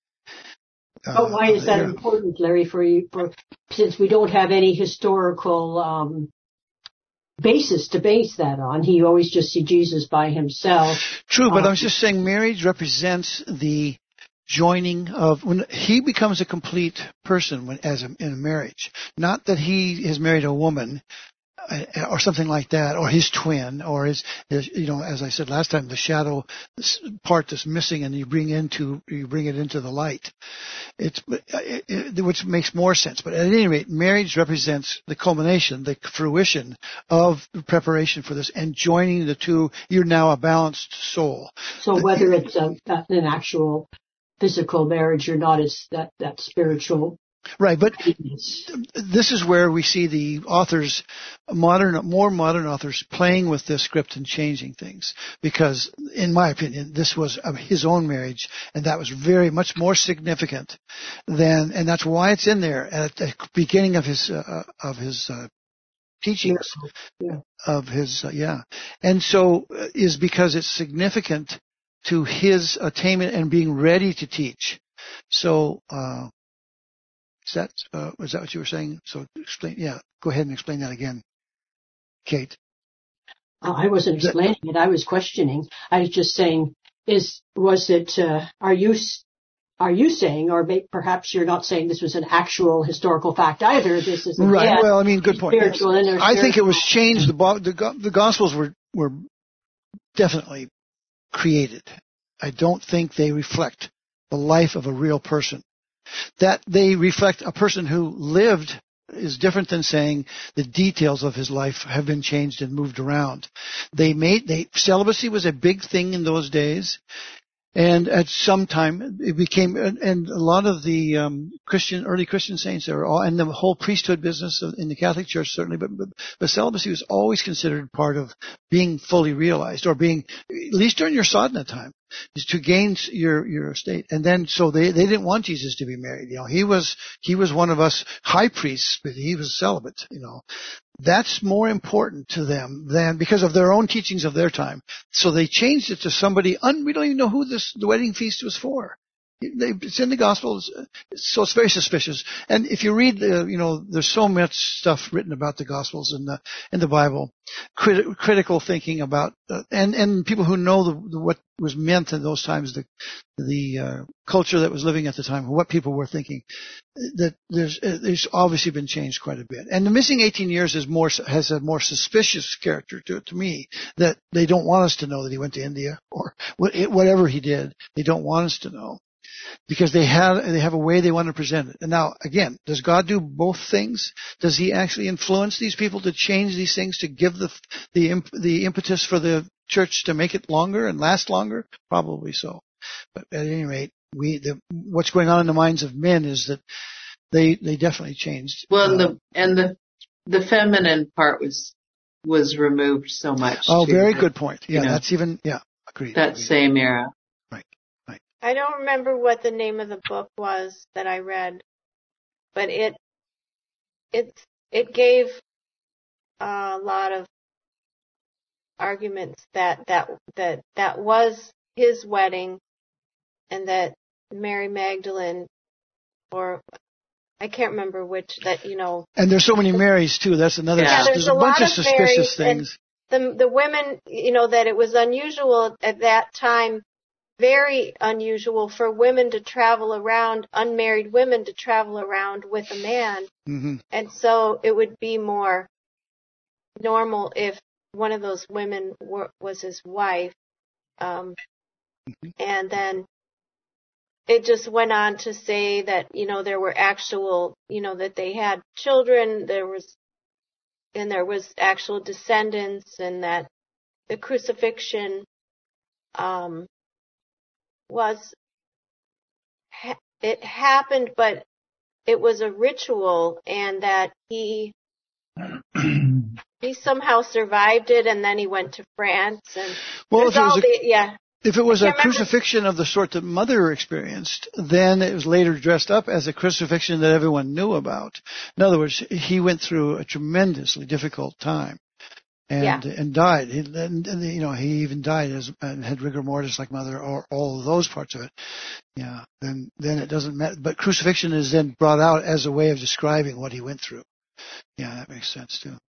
uh But why is that era. important, Larry, for you, for, since we don't have any historical, um, basis to base that on? He always just see Jesus by himself. True, but um, I was just saying marriage represents the joining of, when he becomes a complete person when, as a, in a marriage. Not that he has married a woman uh, or something like that, or his twin, or his, his, you know, as I said last time, the shadow part that's missing, and you bring into you bring it into the light. It's it, it, which makes more sense. But at any rate, marriage represents the culmination, the fruition of the preparation for this, and joining the two. You're now a balanced soul. So whether it's a, an actual physical marriage or not, is that that spiritual. Right, but this is where we see the authors, modern, more modern authors, playing with this script and changing things. Because, in my opinion, this was his own marriage, and that was very much more significant than, and that's why it's in there at the beginning of his uh, of his uh, teachings, yeah. of his uh, yeah, and so uh, is because it's significant to his attainment and being ready to teach. So. Uh, Is that, uh, was that what you were saying? So explain, yeah, go ahead and explain that again, Kate. Oh, I wasn't explaining it. I was questioning. I was just saying, is, was it, uh, are you, are you saying, or may, perhaps you're not saying this was an actual historical fact either. This is, right. Yeah, well, I mean, good point. Spiritual and I think it was changed. The, the, the Gospels were, were definitely created. I don't think they reflect the life of a real person. That they reflect a person who lived is different than saying the details of his life have been changed and moved around. They made, they, celibacy was a big thing in those days. And at some time, it became, and, and a lot of the um, Christian, early Christian saints, they were all, and the whole priesthood business in the Catholic Church certainly, but, but, but celibacy was always considered part of being fully realized, or being, at least during your sadhana time, is to gain your your estate. And then, so they they didn't want Jesus to be married. You know, he was he was one of us high priests, but he was celibate. You know. That's more important to them than because of their own teachings of their time. So they changed it to somebody, un, we don't even know who this, the wedding feast was for. They, it's in the Gospels, so it's very suspicious. And if you read, the, you know, there's so much stuff written about the Gospels in the in the Bible, crit, critical thinking about, uh, and and people who know the, the, what was meant in those times, the the uh, culture that was living at the time, what people were thinking. That there's there's obviously been changed quite a bit. And the missing eighteen years is more has a more suspicious character to it to me. That they don't want us to know that he went to India or whatever he did. They don't want us to know. Because they have they have a way they want to present it. And now, again, does God do both things? Does he actually influence these people to change these things, to give the the the impetus for the church to make it longer and last longer? Probably so. But at any rate, we the, what's going on in the minds of men is that they they definitely changed. Well, and uh, the and the the feminine part was was removed so much. Oh, too, very that, good point. Yeah, you know, that's even yeah, agreed. that agreed. same era. I don't remember what the name of the book was that I read, but it it it gave a lot of arguments that that that that was his wedding, and that Mary Magdalene, or I can't remember which, that you know. And there's so many Marys too. That's another. Yeah, there's, there's a, a bunch lot of of suspicious Marys, things. The the women, you know, that it was unusual at that time. Very unusual for women to travel around, unmarried women to travel around with a man. Mm-hmm. And so it would be more normal if one of those women were, was his wife. Um, Mm-hmm. And then it just went on to say that, you know, there were actual, you know, that they had children, there was, and there was actual descendants, and that the crucifixion, um, was, it happened, but it was a ritual, and that he he somehow survived it, and then he went to France, and well, if it was all a, the, yeah. if it was a remember. crucifixion of the sort that Mother experienced, then it was later dressed up as a crucifixion that everyone knew about. In other words, he went through a tremendously difficult time. And, yeah. and died. He, and, and, you know, he even died as, and had rigor mortis like Mother, or all of those parts of it. Yeah. Then, then it doesn't matter. But crucifixion is then brought out as a way of describing what he went through. Yeah, that makes sense too.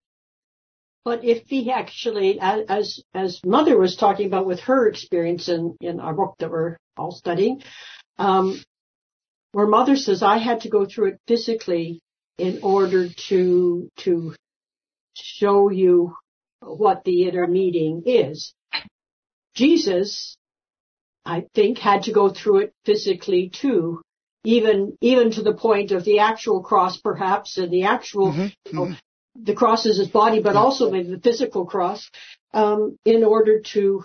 But if he actually, as, as Mother was talking about with her experience in, in our book that we're all studying, um, where Mother says, I had to go through it physically in order to, to, show you what the inner meaning is. Jesus, I think, had to go through it physically too, even even to the point of the actual cross, perhaps, and the actual, mm-hmm. you know, mm-hmm. the cross is his body, but also maybe the physical cross, um, in order to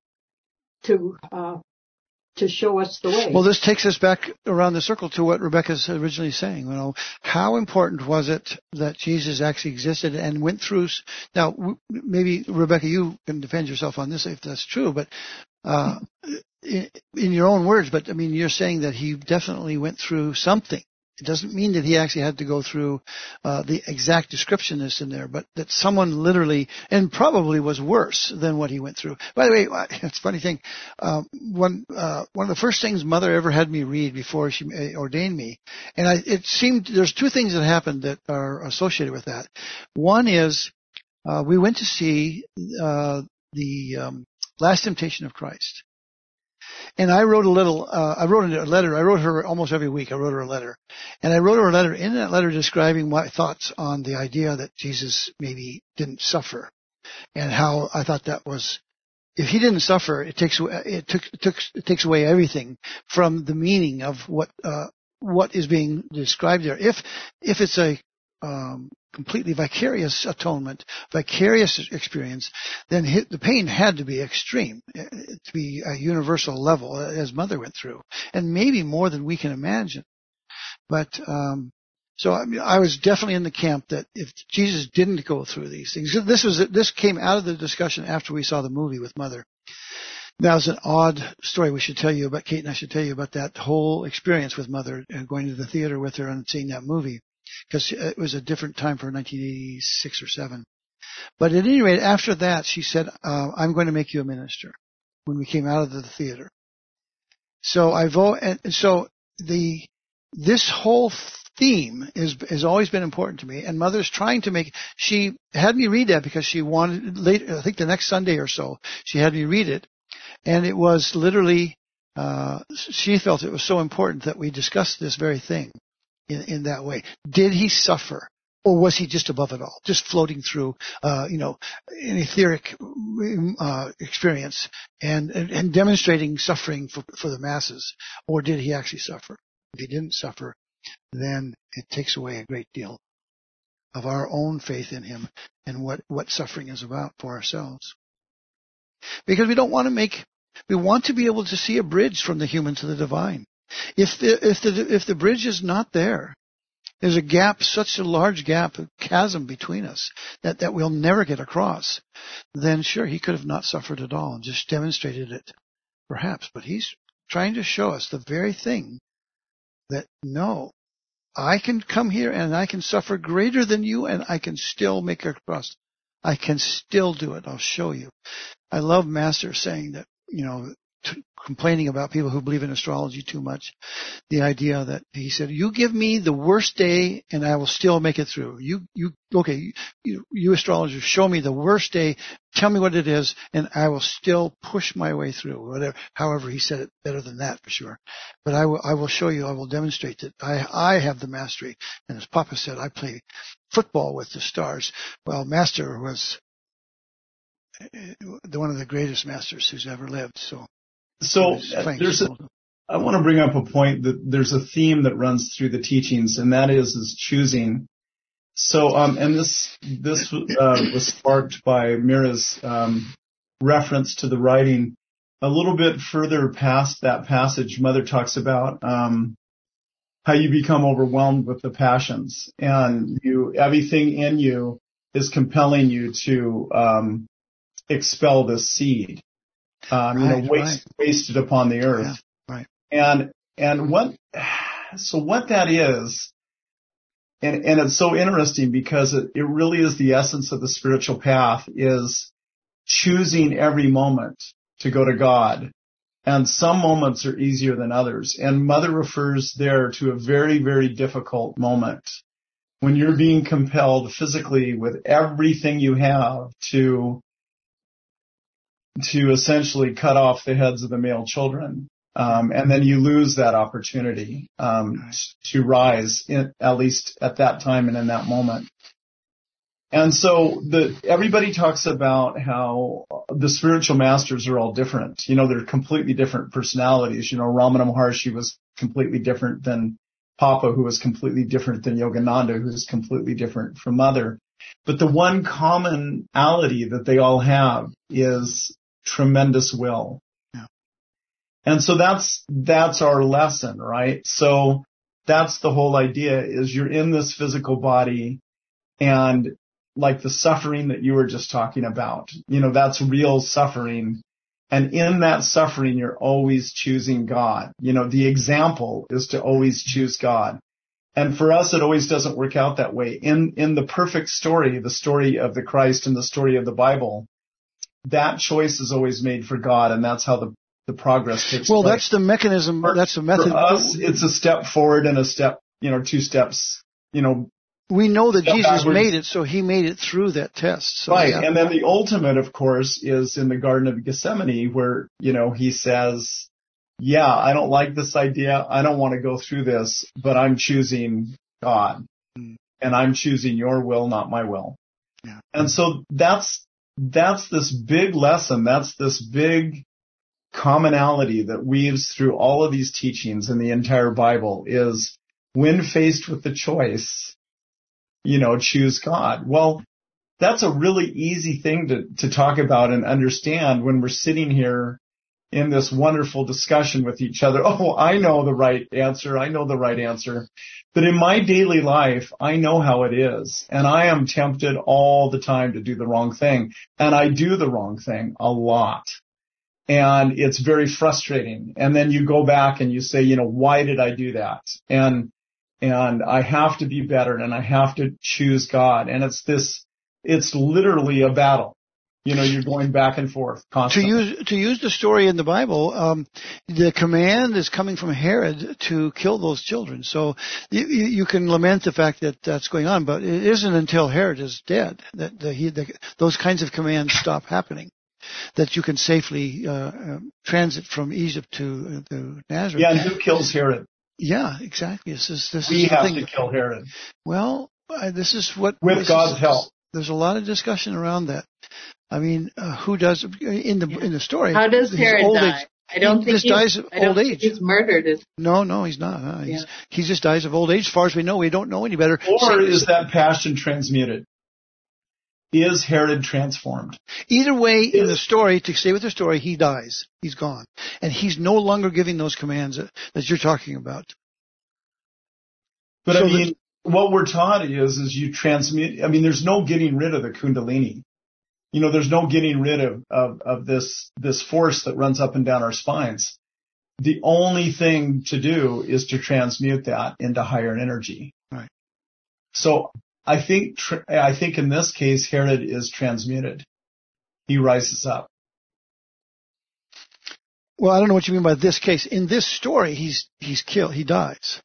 to uh, to show us the way. Well, this takes us back around the circle to what Rebecca's originally saying. You know, how important was it that Jesus actually existed and went through? Now, maybe Rebecca, you can defend yourself on this if that's true, but uh, in, in your own words. But I mean, you're saying that he definitely went through something. It doesn't mean that he actually had to go through uh, the exact description that's in there, but that someone literally, and probably was worse than what he went through. By the way, it's a funny thing. Uh, one uh, one of the first things Mother ever had me read before she ordained me, and I, it seemed there's two things that happened that are associated with that. One is uh, we went to see uh, the um, Last Temptation of Christ. And I wrote a little, uh, I wrote a letter, I wrote her almost every week, I wrote her a letter. And I wrote her a letter, in that letter describing my thoughts on the idea that Jesus maybe didn't suffer. And how I thought that was, if he didn't suffer, it takes, it took, it took, it takes away everything from the meaning of what, uh, what is being described there. If, if it's a, um, completely vicarious atonement, vicarious experience, then his, the pain had to be extreme, to be a universal level, as Mother went through, and maybe more than we can imagine. But um, so I, mean, I was definitely in the camp that if Jesus didn't go through these things, this was this came out of the discussion after we saw the movie with Mother. That was an odd story we should tell you about. Kate and I should tell you about that whole experience with Mother, uh, going to the theater with her and seeing that movie, because it was a different time for nineteen eighty-six or seven. But at any rate, after that, she said, uh, I'm going to make you a minister, when we came out of the theater. So I've, and so the, this whole theme is, has always been important to me, and Mother's trying to make, she had me read that because she wanted, later, I think the next Sunday or so, she had me read it. And it was literally, uh, she felt it was so important that we discuss this very thing in, in that way. Did he suffer, or was he just above it all, just floating through, uh, you know, an etheric uh, experience and, and, and demonstrating suffering for, for the masses, or did he actually suffer? If he didn't suffer, then it takes away a great deal of our own faith in him and what, what suffering is about for ourselves. Because we don't want to make, we want to be able to see a bridge from the human to the divine. If the, if the, if the bridge is not there, there's a gap, such a large gap, a chasm between us that, that we'll never get across, then sure, he could have not suffered at all and just demonstrated it, perhaps. But he's trying to show us the very thing that, no, I can come here and I can suffer greater than you and I can still make a cross. I can still do it. I'll show you. I love Master saying that, you know, t- complaining about people who believe in astrology too much. The idea that he said, you give me the worst day and I will still make it through. You, you, okay, you, you astrologers, show me the worst day, tell me what it is, and I will still push my way through. Whatever, however, he said it better than that for sure. But I will, I will show you, I will demonstrate that I, I have the mastery. And as Papa said, I play football with the stars. Well, Master was one of the greatest masters who's ever lived. So, so there's a, I want to bring up a point that there's a theme that runs through the teachings, and that is is choosing. So, um, and this this uh, was sparked by Mira's um, reference to the writing. A little bit further past that passage, Mother talks about um, how you become overwhelmed with the passions, and you everything in you is compelling you to um, expel this seed, um, right, you know, waste, right. wasted upon the earth. Yeah, right. And, and what, so what that is, and, and it's so interesting because it, it really is the essence of the spiritual path, is choosing every moment to go to God. And some moments are easier than others. And Mother refers there to a very, very difficult moment when you're being compelled physically with everything you have to to essentially cut off the heads of the male children. Um, and then you lose that opportunity um, to rise, in, at least at that time and in that moment. And so the everybody talks about how the spiritual masters are all different. You know, they're completely different personalities. You know, Ramana Maharshi was completely different than Papa, who was completely different than Yogananda, who is completely different from Mother. But the one commonality that they all have is tremendous will. Yeah. And so that's, that's our lesson, right? So that's the whole idea, is you're in this physical body, and like the suffering that you were just talking about, you know, that's real suffering. And in that suffering, you're always choosing God. You know, the example is to always choose God. And for us, it always doesn't work out that way. In, in the perfect story, the story of the Christ and the story of the Bible, that choice is always made for God, and that's how the, the progress takes well, place. Well, that's the mechanism, for, that's the method. For us, it's a step forward and a step, you know, two steps, you know. We know that Jesus backwards. made it, so he made it through that test. So, right, yeah. And then the ultimate, of course, is in the Garden of Gethsemane, where, you know, he says, yeah, I don't like this idea, I don't want to go through this, but I'm choosing God, mm. and I'm choosing your will, not my will. Yeah. And so that's, that's this big lesson, that's this big commonality that weaves through all of these teachings in the entire Bible, is when faced with the choice, you know, choose God. Well, that's a really easy thing to, to talk about and understand when we're sitting here in this wonderful discussion with each other. Oh, I know the right answer. I know the right answer. But in my daily life, I know how it is. And I am tempted all the time to do the wrong thing. And I do the wrong thing a lot. And it's very frustrating. And then you go back and you say, you know, why did I do that? And, and I have to be better and I have to choose God. And it's this, it's literally a battle. You know, you're going back and forth constantly. To use to use the story in the Bible, um, the command is coming from Herod to kill those children. So you, you can lament the fact that that's going on, but it isn't until Herod is dead that the, he, the, those kinds of commands stop happening. That you can safely uh, uh, transit from Egypt to, uh, to Nazareth. Yeah, and who kills Herod? Yeah, exactly. This is this. We is have thing. to kill Herod. Well, uh, this is what with God's is, help. There's a lot of discussion around that. I mean, uh, who does in the in the story? How does Herod old die? Age, I don't he think just he's, dies of I don't old think age. He's murdered. Is no, no, he's not. Huh? He's, yeah. He just dies of old age. As far as we know, we don't know any better. Or so, is that passion transmuted? Is Herod transformed? Either way, is, in the story, to stay with the story, he dies. He's gone, and he's no longer giving those commands that, that you're talking about. But so I mean, that, what we're taught is, is you transmute. I mean, there's no getting rid of the Kundalini. You know, there's no getting rid of, of, of this, this force that runs up and down our spines. The only thing to do is to transmute that into higher energy. Right. So I think, I think in this case, Herod is transmuted. He rises up. Well, I don't know what you mean by this case. In this story, he's, he's killed, he dies.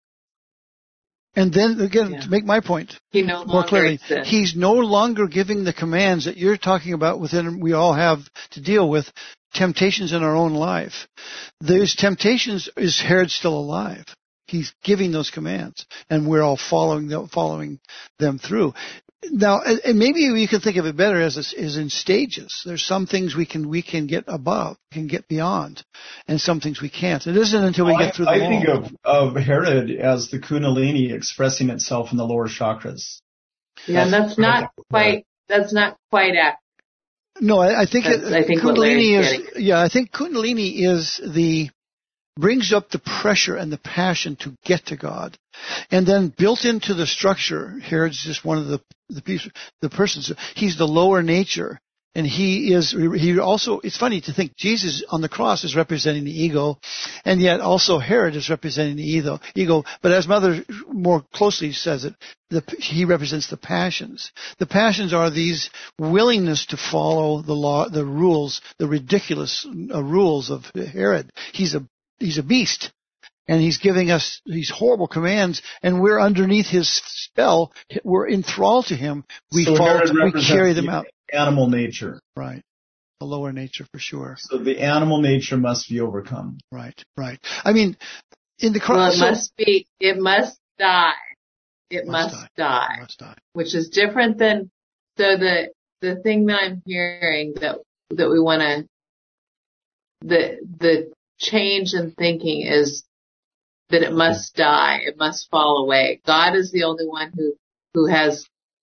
And then, again, yeah. to make my point he no more clearly, exists. He's no longer giving the commands that you're talking about within we all have to deal with, temptations in our own life. Those temptations, is Herod still alive? He's giving those commands, and we're all following them, following them through. Now, and maybe we can think of it better as as in stages. There's some things we can we can get above, can get beyond, and some things we can't. It isn't until we well, get through the the I think of, of Herod as the Kundalini expressing itself in the lower chakras. Yeah, and that's not quite that's not quite accurate. No, I, I think it, I think Kundalini is getting. yeah. I think Kundalini is the brings up the pressure and the passion to get to God. And then built into the structure, Herod's just one of the the pieces, the persons. He's the lower nature, and he is. He also. It's funny to think Jesus on the cross is representing the ego, and yet also Herod is representing the ego. Ego, but as Mother more closely says it, the, he represents the passions. The passions are these willingness to follow the law, the rules, the ridiculous uh, rules of Herod. He's a he's a beast. And he's giving us these horrible commands, and we're underneath his spell. We're enthralled to him. We so follow, we carry them the out. Animal nature. Right. The lower nature for sure. So the animal nature must be overcome. Right, right. I mean, in the well, it so, must be, it must die. It must, must die. die. It must die. Which is different than, so the, the thing that I'm hearing that, that we want to, the, the change in thinking is, that it must die, it must fall away. God is the only one who, who has,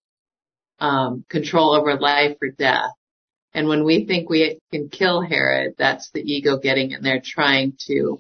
um, control over life or death. And when we think we can kill Herod, that's the ego getting in there trying to,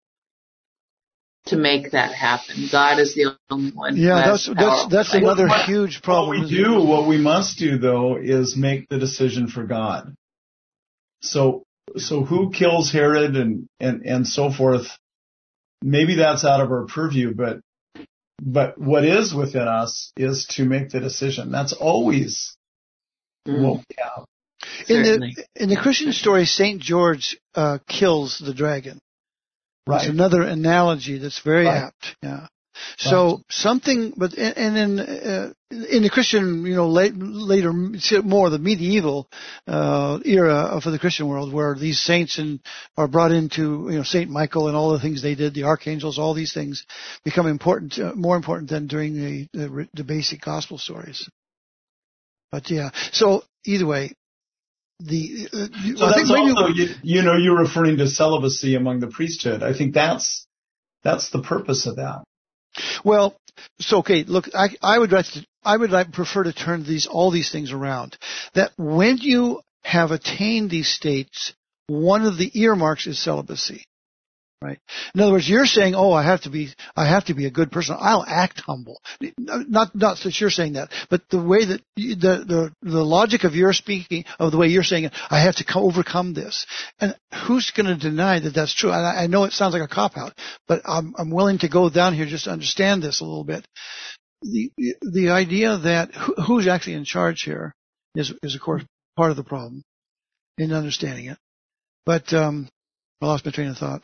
to make that happen. God is the only one who yeah, has that's, that's, that's another what, huge problem. What we do, what we must do though, is make the decision for God. So, so who kills Herod and, and, and so forth? Maybe that's out of our purview, but but what is within us is to make the decision. That's always mm. what we have. In the in the Christian story, Saint George uh, kills the dragon. Right. It's another analogy that's very right. apt. Yeah. So right. something, but and in uh, in the Christian, you know, late, later, more the medieval uh, era for the Christian world, where these saints and are brought into, you know, Saint Michael and all the things they did, the archangels, all these things become important, uh, more important than during the, the the basic gospel stories. But yeah, so either way. The uh, so I that's think maybe, also you, you know you're referring to celibacy among the priesthood. I think that's that's the purpose of that. Well, so okay, look, I, I would like to, I would like, prefer to turn these all these things around. That when you have attained these states, one of the earmarks is celibacy. Right. In other words, you're saying, "Oh, I have to be, I have to be a good person. I'll act humble." Not, not that you're saying that, but the way that you, the the the logic of your speaking, of the way you're saying it, I have to co- overcome this. And who's going to deny that that's true? And I, I know it sounds like a cop out, but I'm I'm willing to go down here just to understand this a little bit. The the idea that who, who's actually in charge here is is of course part of the problem in understanding it. But um, I lost my train of thought.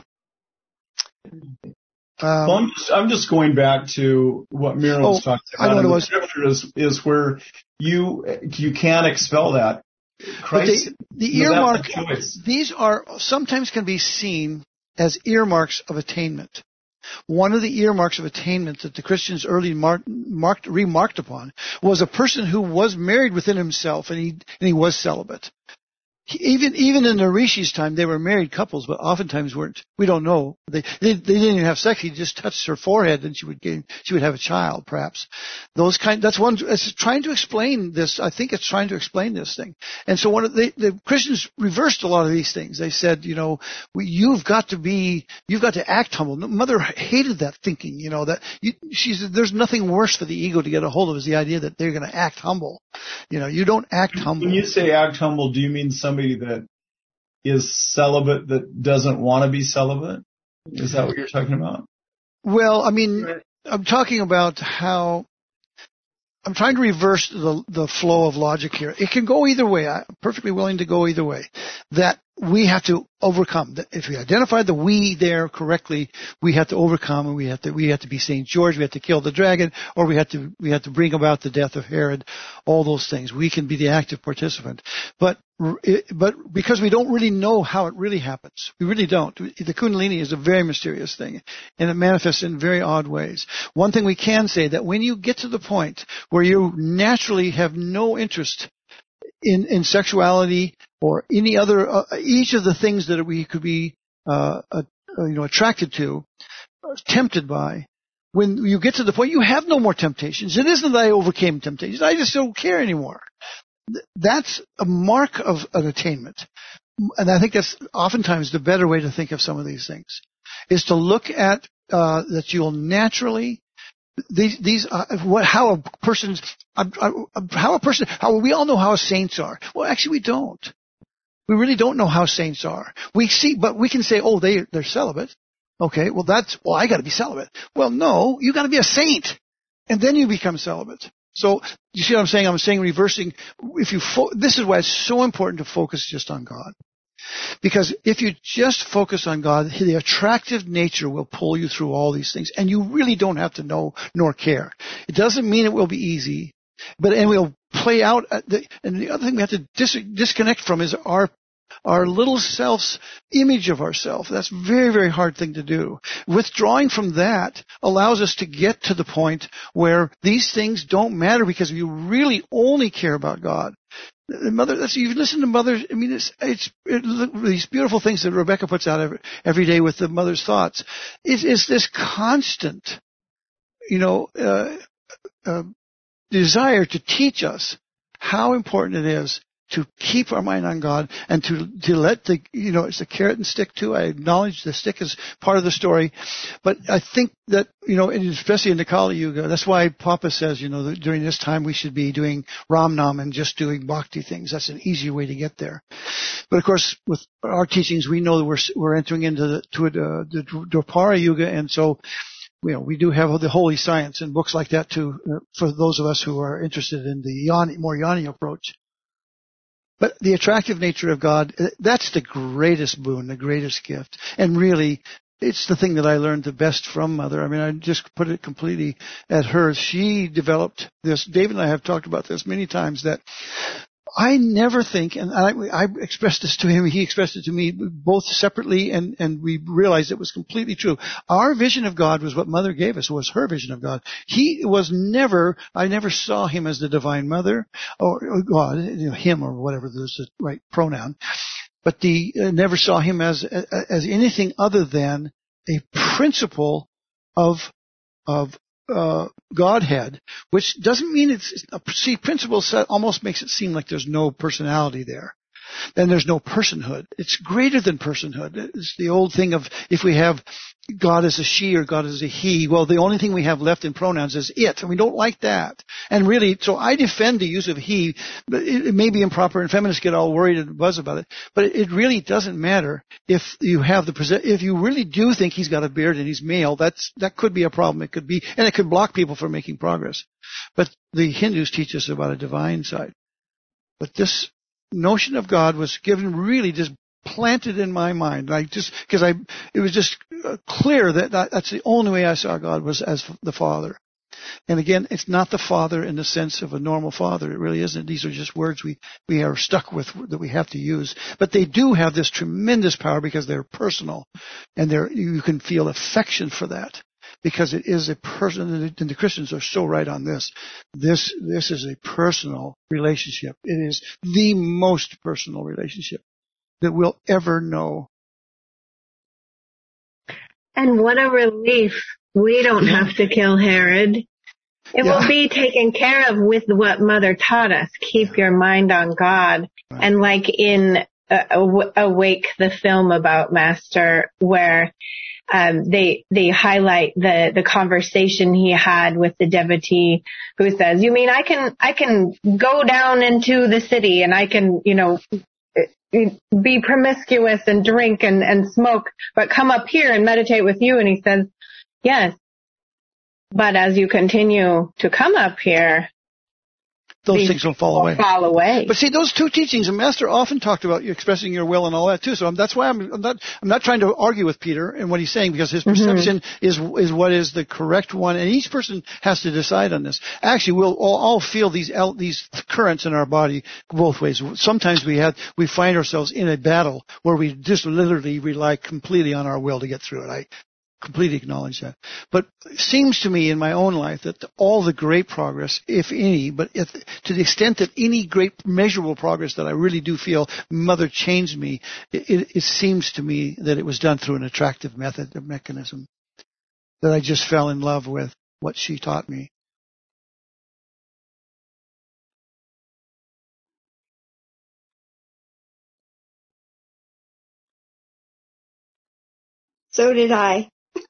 Um, well, I'm just, I'm just going back to what Mira was oh, talking about. I know in what it the was. Scripture is, is where you you can't expel that. Christ, but the, the you know, earmark, choice. These are sometimes can be seen as earmarks of attainment. One of the earmarks of attainment that the Christians early marked, marked, remarked upon was a person who was married within himself and he and he was celibate. Even even in the Rishi's time, they were married couples, but oftentimes weren't. We don't know. They they, they didn't even have sex. He just touched her forehead, and she would gain, she would have a child, perhaps. Those kind. That's one. It's trying to explain this. I think it's trying to explain this thing. And so one of the, the Christians reversed a lot of these things. They said, you know, we, you've got to be, you've got to act humble. Mother hated that thinking. You know that you, she's there's nothing worse for the ego to get a hold of is the idea that they're going to act humble. You know, you don't act humble. When you say act humble, do you mean some Somebody that is celibate that doesn't want to be celibate? Is that what you're talking about? Well, I mean, I'm talking about how I'm trying to reverse the the flow of logic here. It can go either way. I'm perfectly willing to go either way. That we have to overcome. If we identify the we there correctly, we have to overcome, and we have to we have to be Saint George. We have to kill the dragon, or we have to we have to bring about the death of Herod. All those things. We can be the active participant, but but because we don't really know how it really happens, we really don't. The Kundalini is a very mysterious thing, and it manifests in very odd ways. One thing we can say that when you get to the point where you naturally have no interest in in sexuality or any other, uh, each of the things that we could be, uh, uh, you know, attracted to, or tempted by, when you get to the point you have no more temptations. It isn't that I overcame temptations. I just don't care anymore. That's a mark of an attainment. And I think that's oftentimes the better way to think of some of these things, is to look at, uh, that you'll naturally, These, these, uh, what, how a person's, uh, uh, how a person, how we all know how saints are. Well, actually, we don't. We really don't know how saints are. We see, but we can say, oh, they, they're celibate. Okay, well, that's, well, I got to be celibate. Well, no, you got to be a saint, and then you become celibate. So, you see what I'm saying? I'm saying reversing. If you, fo- this is why it's so important to focus just on God. Because if you just focus on God, the attractive nature will pull you through all these things, and you really don't have to know nor care. It doesn't mean it will be easy, but and we'll play out. The, and the other thing we have to dis, disconnect from is our our little self's image of ourselves. That's a very, very hard thing to do. Withdrawing from that allows us to get to the point where these things don't matter because you really only care about God. Mother, that's, you listen to Mother, I mean, it's, it's, it, these beautiful things that Rebecca puts out every, every day with the Mother's thoughts. It's, it's this constant, you know, uh, uh, desire to teach us how important it is to keep our mind on God and to, to let the, you know, it's a carrot and stick too. I acknowledge the stick is part of the story. But I think that, you know, especially in the Kali Yuga, that's why Papa says, you know, that during this time we should be doing Ram Nam and just doing bhakti things. That's an easier way to get there. But of course, with our teachings, we know that we're, we're entering into the, to uh, the Dwapara Yuga. And so, you know, we do have the holy science and books like that too, uh, for those of us who are interested in the Yanni, more Yanni approach. But the attractive nature of God, that's the greatest boon, the greatest gift. And really, it's the thing that I learned the best from Mother. I mean, I just put it completely at her. She developed this. David and I have talked about this many times, that I never think, and I, I expressed this to him, he expressed it to me, both separately, and, and we realized it was completely true. Our vision of God was what Mother gave us, was her vision of God. He was never, I never saw him as the Divine Mother, or, or God, you know, him or whatever, there's the right pronoun, but the, uh, never saw him as, as anything other than a principle of of uh, Godhead, which doesn't mean it's, see, principle set almost makes it seem like there's no personality there. Then there's no personhood. It's greater than personhood. It's the old thing of if we have God as a she or God as a he, well, the only thing we have left in pronouns is it, and we don't like that. And really, so I defend the use of he, but it, it may be improper, and feminists get all worried and buzz about it, but it, it really doesn't matter if you have the, if you really do think he's got a beard and he's male, that's, that could be a problem. It could be, and it could block people from making progress. But the Hindus teach us about a divine side. But this notion of God was given really just planted in my mind. I just, because I, it was just clear that, that that's the only way I saw God was as the Father. And again, it's not the Father in the sense of a normal father. It really isn't. These are just words we, we are stuck with that we have to use. But they do have this tremendous power because they're personal, and they're, you can feel affection for that. Because it is a person, and the Christians are so right on this. This, this is a personal relationship. It is the most personal relationship that we'll ever know. And what a relief. We don't Yeah. have to kill Herod. It Yeah. will be taken care of with what Mother taught us. Keep your mind on God. Right. And like in uh, Awake, the film about Master, where Um, they, they highlight the, the conversation he had with the devotee who says, you mean I can, I can go down into the city and I can, you know, be promiscuous and drink and, and smoke, but come up here and meditate with you? And he says, yes, but as you continue to come up here, Those these things will fall away. fall away. But see, those two teachings, the Master often talked about you expressing your will and all that too. So I'm, that's why I'm, I'm not, I'm not trying to argue with Peter and what he's saying, because his perception mm-hmm. is, is what is the correct one, and each person has to decide on this. Actually, we'll all, all feel these, these currents in our body both ways. Sometimes we have, we find ourselves in a battle where we just literally rely completely on our will to get through it. I, completely acknowledge that. But it seems to me in my own life that all the great progress, if any, but if, to the extent that any great measurable progress that I really do feel Mother changed me, it, it, it seems to me that it was done through an attractive method, a mechanism, that I just fell in love with what she taught me. So did I.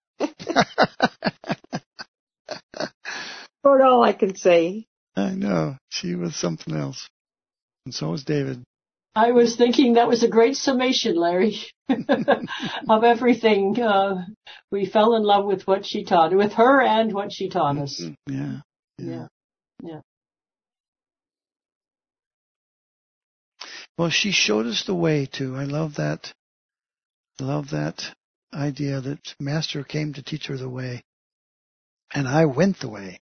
About all I can say. I know. She was something else. And so was David. I was thinking that was a great summation, Larry, of everything. Uh, we fell in love with what she taught, with her and what she taught us. Yeah. Yeah. Yeah. yeah. Well, she showed us the way too. I love that. I love that idea that Master came to teach her the way. And I went the way.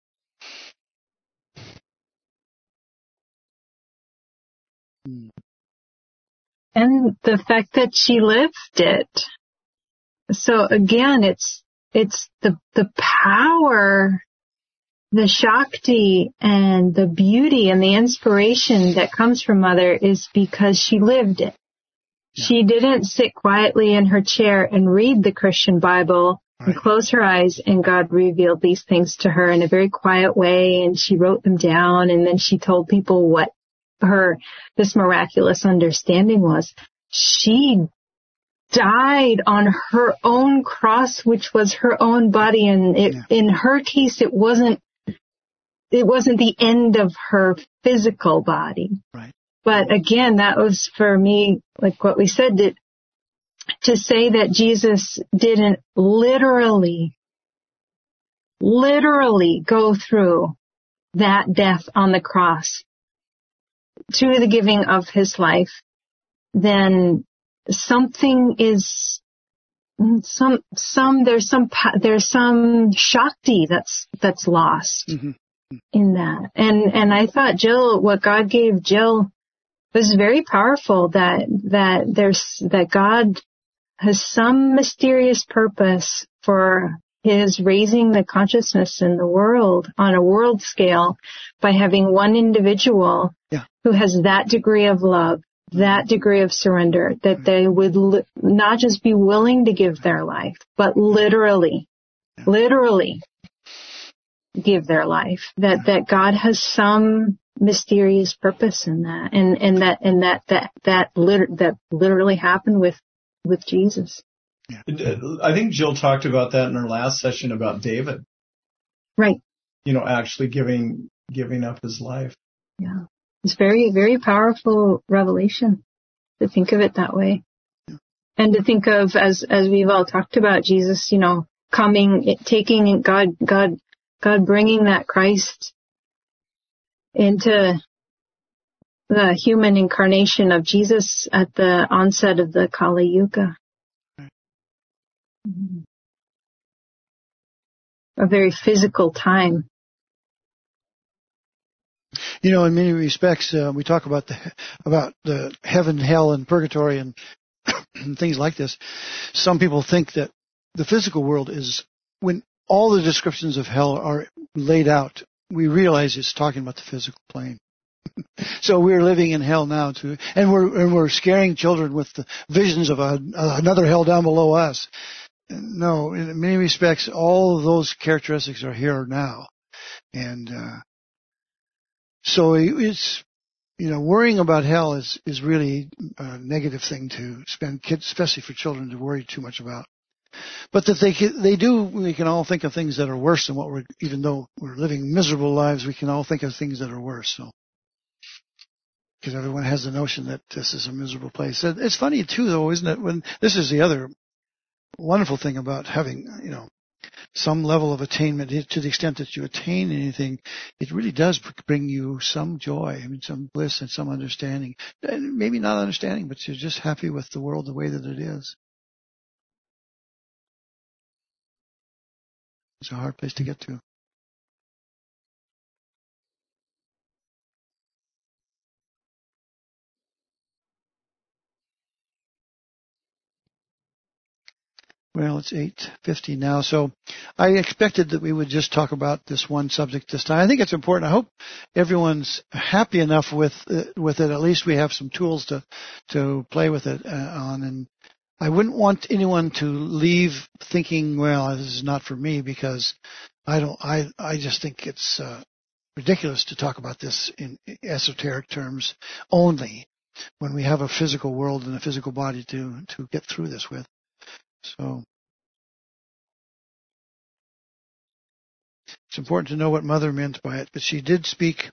And the fact that she lived it. So again, it's, it's the, the power, the Shakti and the beauty and the inspiration that comes from Mother is because she lived it. Yeah. She didn't sit quietly in her chair and read the Christian Bible and close her eyes, and God revealed these things to her in a very quiet way, and she wrote them down, and then she told people what her, this miraculous understanding was. She died on her own cross, which was her own body, and it, yeah. in her case, it wasn't, it wasn't the end of her physical body. Right. But again, that was for me, like what we said, that to say that Jesus didn't literally, literally go through that death on the cross to the giving of his life, then something is, some, some, there's some, there's some Shakti that's, that's lost mm-hmm. in that. And, and I thought Jill, what God gave Jill was very powerful, that, that there's, that God has some mysterious purpose for his raising the consciousness in the world on a world scale by having one individual yeah. who has that degree of love, that degree of surrender, that they would li- not just be willing to give their life, but literally, yeah. literally give their life. That that God has some mysterious purpose in that, and and that and that that that lit- that literally happened with with Jesus. I think Jill talked about that in her last session about David. Right. You know, actually giving giving up his life. Yeah. It's very, very powerful revelation to think of it that way. And to think of, as as we've all talked about, Jesus, you know, coming, taking God, God, God bringing that Christ into the human incarnation of Jesus at the onset of the Kali Yuga. A very physical time. You know, in many respects, uh, we talk about the about the heaven, hell, and purgatory, and, and things like this. Some people think that the physical world is, when all the descriptions of hell are laid out, we realize it's talking about the physical plane. So we're living in hell now too, and we're and we're scaring children with the visions of a, another hell down below us. No, in many respects, all of those characteristics are here now, and uh, so it's, you know, worrying about hell is is really a negative thing to spend kids, especially for children, to worry too much about. But that they they do, we can all think of things that are worse than what we're, even though we're living miserable lives, we can all think of things that are worse. So. Because everyone has the notion that this is a miserable place. It's funny too, though, isn't it? When this is the other wonderful thing about having, you know, some level of attainment, to the extent that you attain anything, it really does bring you some joy, I mean, some bliss and some understanding. And maybe not understanding, but you're just happy with the world the way that it is. It's a hard place to get to. Well, it's eight fifty now, so I expected that we would just talk about this one subject this time. I think it's important. I hope everyone's happy enough with it, with it. At least we have some tools to to play with it uh, on. And I wouldn't want anyone to leave thinking, well, this is not for me, because I don't. I I just think it's uh, ridiculous to talk about this in esoteric terms only, when we have a physical world and a physical body to to get through this with. So it's important to know what Mother meant by it, but she did speak,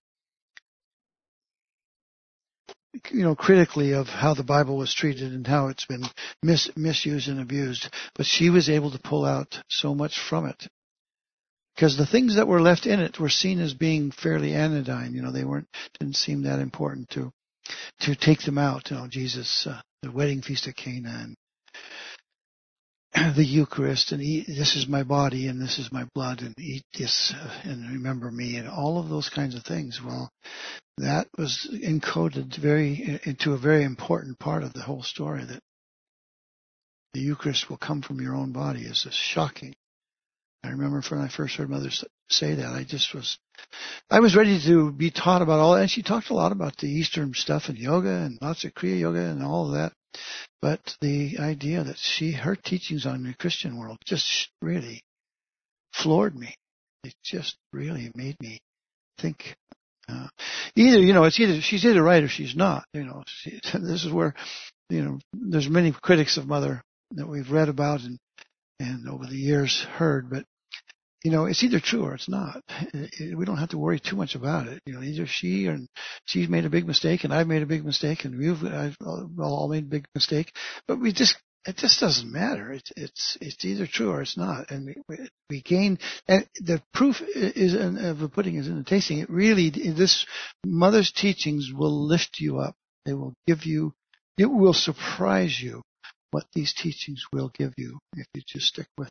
you know, critically of how the Bible was treated and how it's been mis- misused and abused. But she was able to pull out so much from it, because the things that were left in it were seen as being fairly anodyne. You know, they weren't, didn't seem that important to to take them out. You know, Jesus, uh, the wedding feast at Cana, and the Eucharist, and eat, this is my body and this is my blood, and eat this uh, and remember me, and all of those kinds of things. Well, that was encoded very into a very important part of the whole story, that the Eucharist will come from your own body, is just shocking. I remember when I first heard Mother say that, I just was, I was ready to be taught about all that. And she talked a lot about the Eastern stuff and yoga and lots of Kriya Yoga and all of that. But the idea that she, her teachings on the Christian world just really floored me. It just really made me think. Uh, either, you know, it's either, she's either right or she's not. You know, she, this is where, you know, there's many critics of Mother that we've read about and, and over the years heard, but, you know, it's either true or it's not. It, it, we don't have to worry too much about it. You know, either she and she's made a big mistake and I've made a big mistake and we've I've all made a big mistake, but we just, it just doesn't matter. It's it's it's either true or it's not, and we we, we gain. And the proof is in, of the pudding is in the tasting. It really, this Mother's teachings will lift you up. They will give you, it will surprise you what these teachings will give you if you just stick with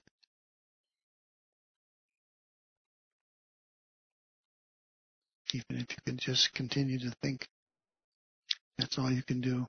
it. Even if you can just continue to think, that's all you can do.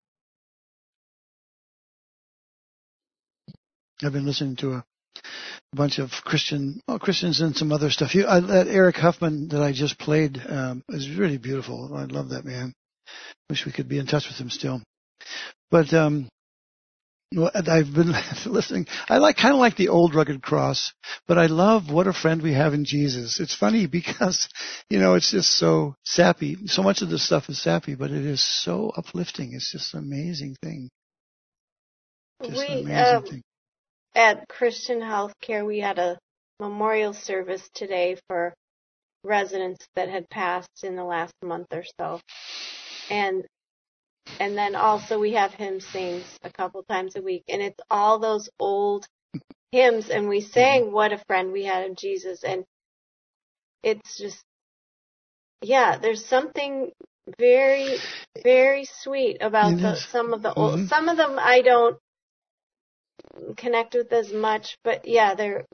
I've been listening to a a bunch of Christian well, Christians and some other stuff. You, I, that Eric Huffman that I just played um, is really beautiful. I love that man. Wish we could be in touch with him still. But um, well, I've been listening. I like kind of like the old Rugged Cross, but I love What a Friend We Have in Jesus. It's funny because, you know, it's just so sappy. So much of this stuff is sappy, but it is so uplifting. It's just an amazing thing. Just we, an amazing um, thing. At Christian Healthcare, we had a memorial service today for residents that had passed in the last month or so. And And then also we have hymn sings a couple times a week. And it's all those old hymns. And we sang What a Friend We Had in Jesus. And it's just, yeah, there's something very, very sweet about the, some of the old, mm-hmm. some of them I don't connect with as much. But yeah, they're,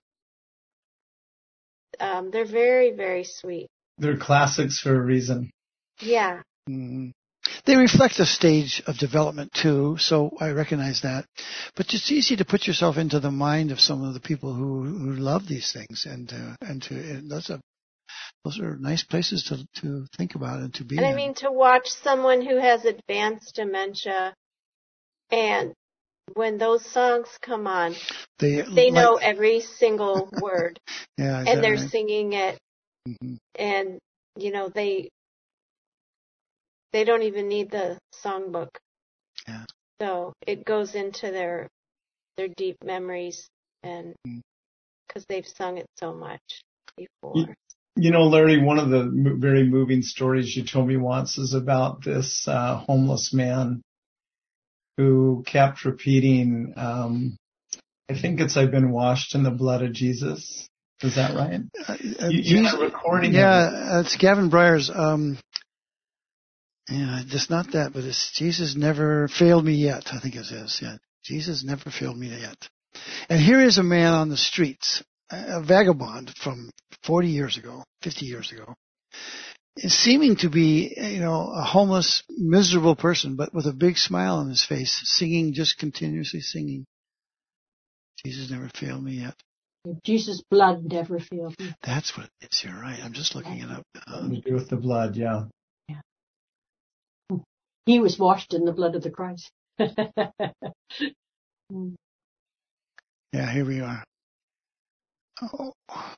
um, they're very, very sweet. They're classics for a reason. Yeah. Mm-hmm. They reflect a stage of development too, so I recognize that. But it's easy to put yourself into the mind of some of the people who, who love these things, and uh, and to and those are those are nice places to to think about and to be. And in. I mean, to watch someone who has advanced dementia, and when those songs come on, they they like, know every single word, yeah, and they're right? singing it, mm-hmm. and you know they. They don't even need the songbook. Yeah. So it goes into their their deep memories, and because they've sung it so much before. You, you know, Larry, one of the mo- very moving stories you told me once is about this uh, homeless man who kept repeating, um, I think it's I've been washed in the blood of Jesus. Is that right? Uh, you, you had a recording yeah, of it. Uh, it's Gavin Breyer's. Um, Yeah, just not that, but it's Jesus never failed me yet, I think it is. Yeah, Jesus never failed me yet. And here is a man on the streets, a vagabond from forty years ago, fifty years ago, seeming to be, you know, a homeless, miserable person, but with a big smile on his face, singing, just continuously singing. Jesus never failed me yet. Jesus' blood never failed me. That's what it is. You're right. I'm just looking it up. Something to do with the blood, yeah. He was washed in the blood of the Christ. Yeah, here we are. Oh.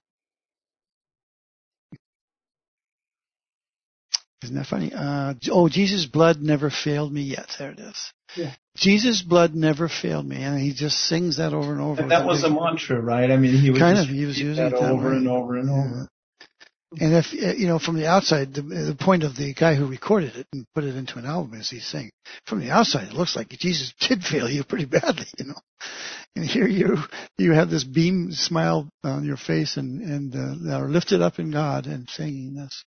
Isn't that funny? Uh, oh, Jesus' blood never failed me yet. There it is. Yeah. Jesus' blood never failed me, and he just sings that over and over. And that was a mantra, right? I mean, he was kind just of he was using that it that over way. and over and yeah. over. And if, you know, from the outside, the, the point of the guy who recorded it and put it into an album is he's saying, from the outside, it looks like Jesus did fail you pretty badly, you know. And here you, you have this beam smile on your face and, and, uh, are lifted up in God and singing this.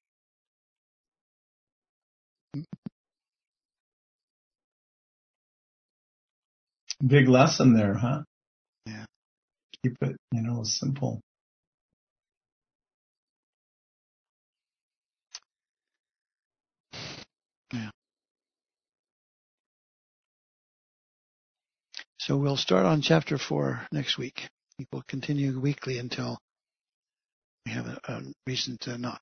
Big lesson there, huh? Yeah. Keep it, you know, simple. Yeah. So we'll start on chapter four next week. We'll continue weekly until we have a, a reason to not.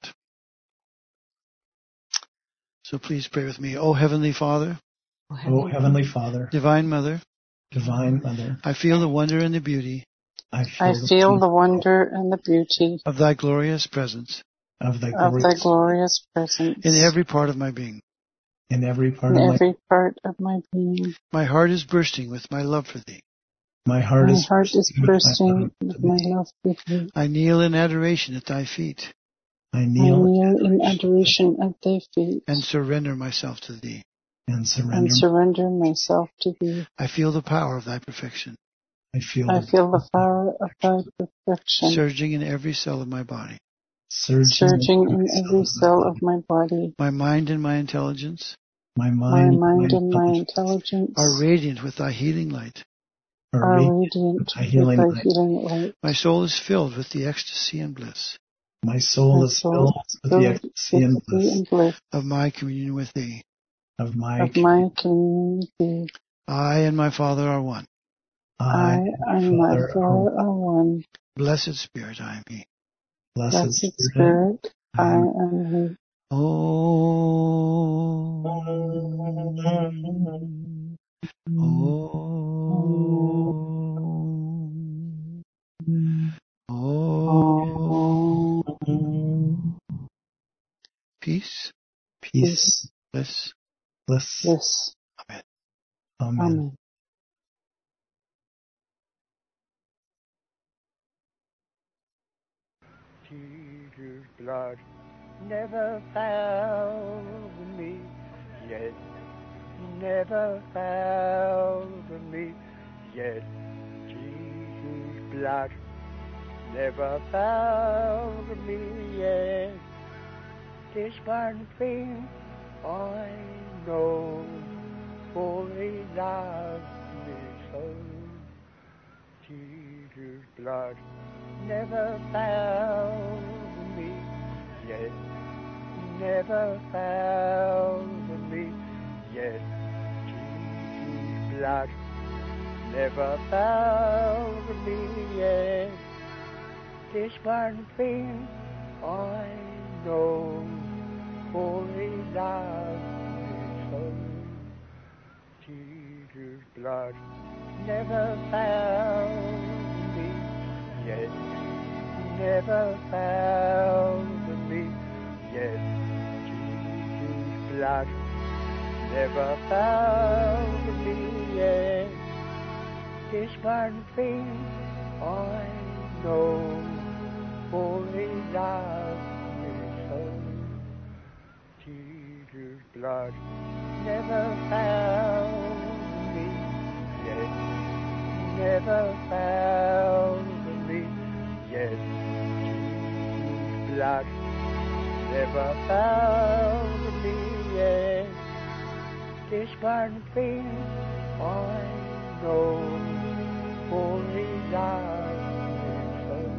So please pray with me. Oh, Heavenly Father. Oh, Heavenly, oh, Heavenly Father. Divine Mother. Divine Mother. I feel the wonder and the beauty. I feel, I the, feel the wonder and the beauty of Thy glorious presence. Of Thy glorious, of thy glorious presence. In every part of my being. In every part in of every my part of my being. My heart is bursting with my love for Thee. My heart my is heart is bursting with my love for Thee. I kneel in adoration at Thy feet. I kneel, I kneel in adoration at Thy feet. And surrender myself to Thee. And surrender, and surrender myself to Thee. I feel the power of Thy perfection. I feel, I feel the power of Thy perfection. Surging in every cell of my body. Surging, Surging in every cell of my body. My mind and my intelligence. My mind, my mind and my intelligence are radiant with Thy healing light. Are, are radiant with Thy healing, with thy healing light. My soul is filled with the ecstasy and bliss. My soul my is soul filled with the ecstasy and bliss, and bliss of my communion with Thee. Of my, of my communion with Thee. I and my Father are one. I and Mother are one. Blessed Spirit, I am He. Blessed, Blessed Spirit, Spirit, I am He. Oh, oh, oh. Peace, peace, bliss, bliss, bliss. Amen. Amen. Amen. Jesus' blood never found me yet, never found me yet. Jesus' blood never found me yet. This one thing I know, for He loves me so. Jesus' blood never found me yet, never found me yet. Jesus' blood never found me yet. This one thing I know, for He loves me so. Jesus' blood never found me yet, never found me yet. Jesus' blood never found me yet. This one thing I know, for He loves me so. Jesus' blood never found me yet, never found me yet. Jesus' blood never found me yet. This one thing I know, for He loves me so.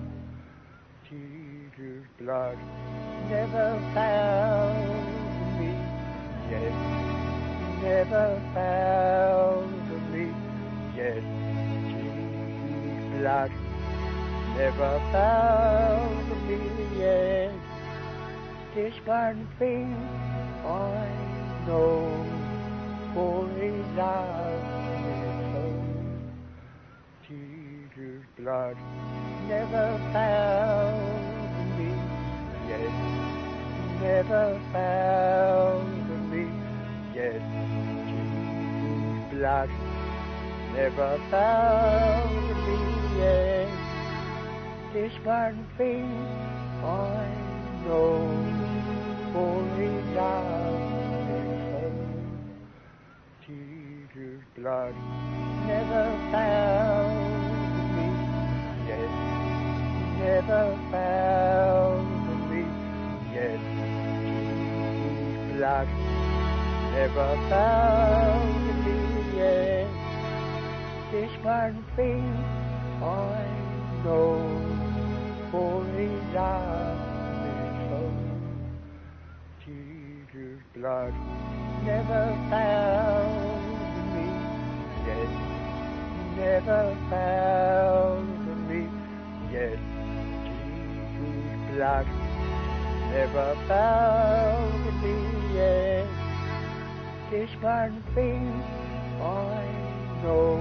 Jesus' blood never found me yet, never found me yet. Jesus' blood never found me yet. This one thing I know, for He loves me so. Jesus' blood never found me yet, never found me yet. Jesus' blood never found me yet. This one thing I know, for He loves me so. Jesus' blood never found me yet, never found me yet. Jesus' blood never found me yet. This one thing I know, for He loves me so. Jesus' blood never found me yet, never found me yet. Jesus' blood never found me yet. This one thing I know,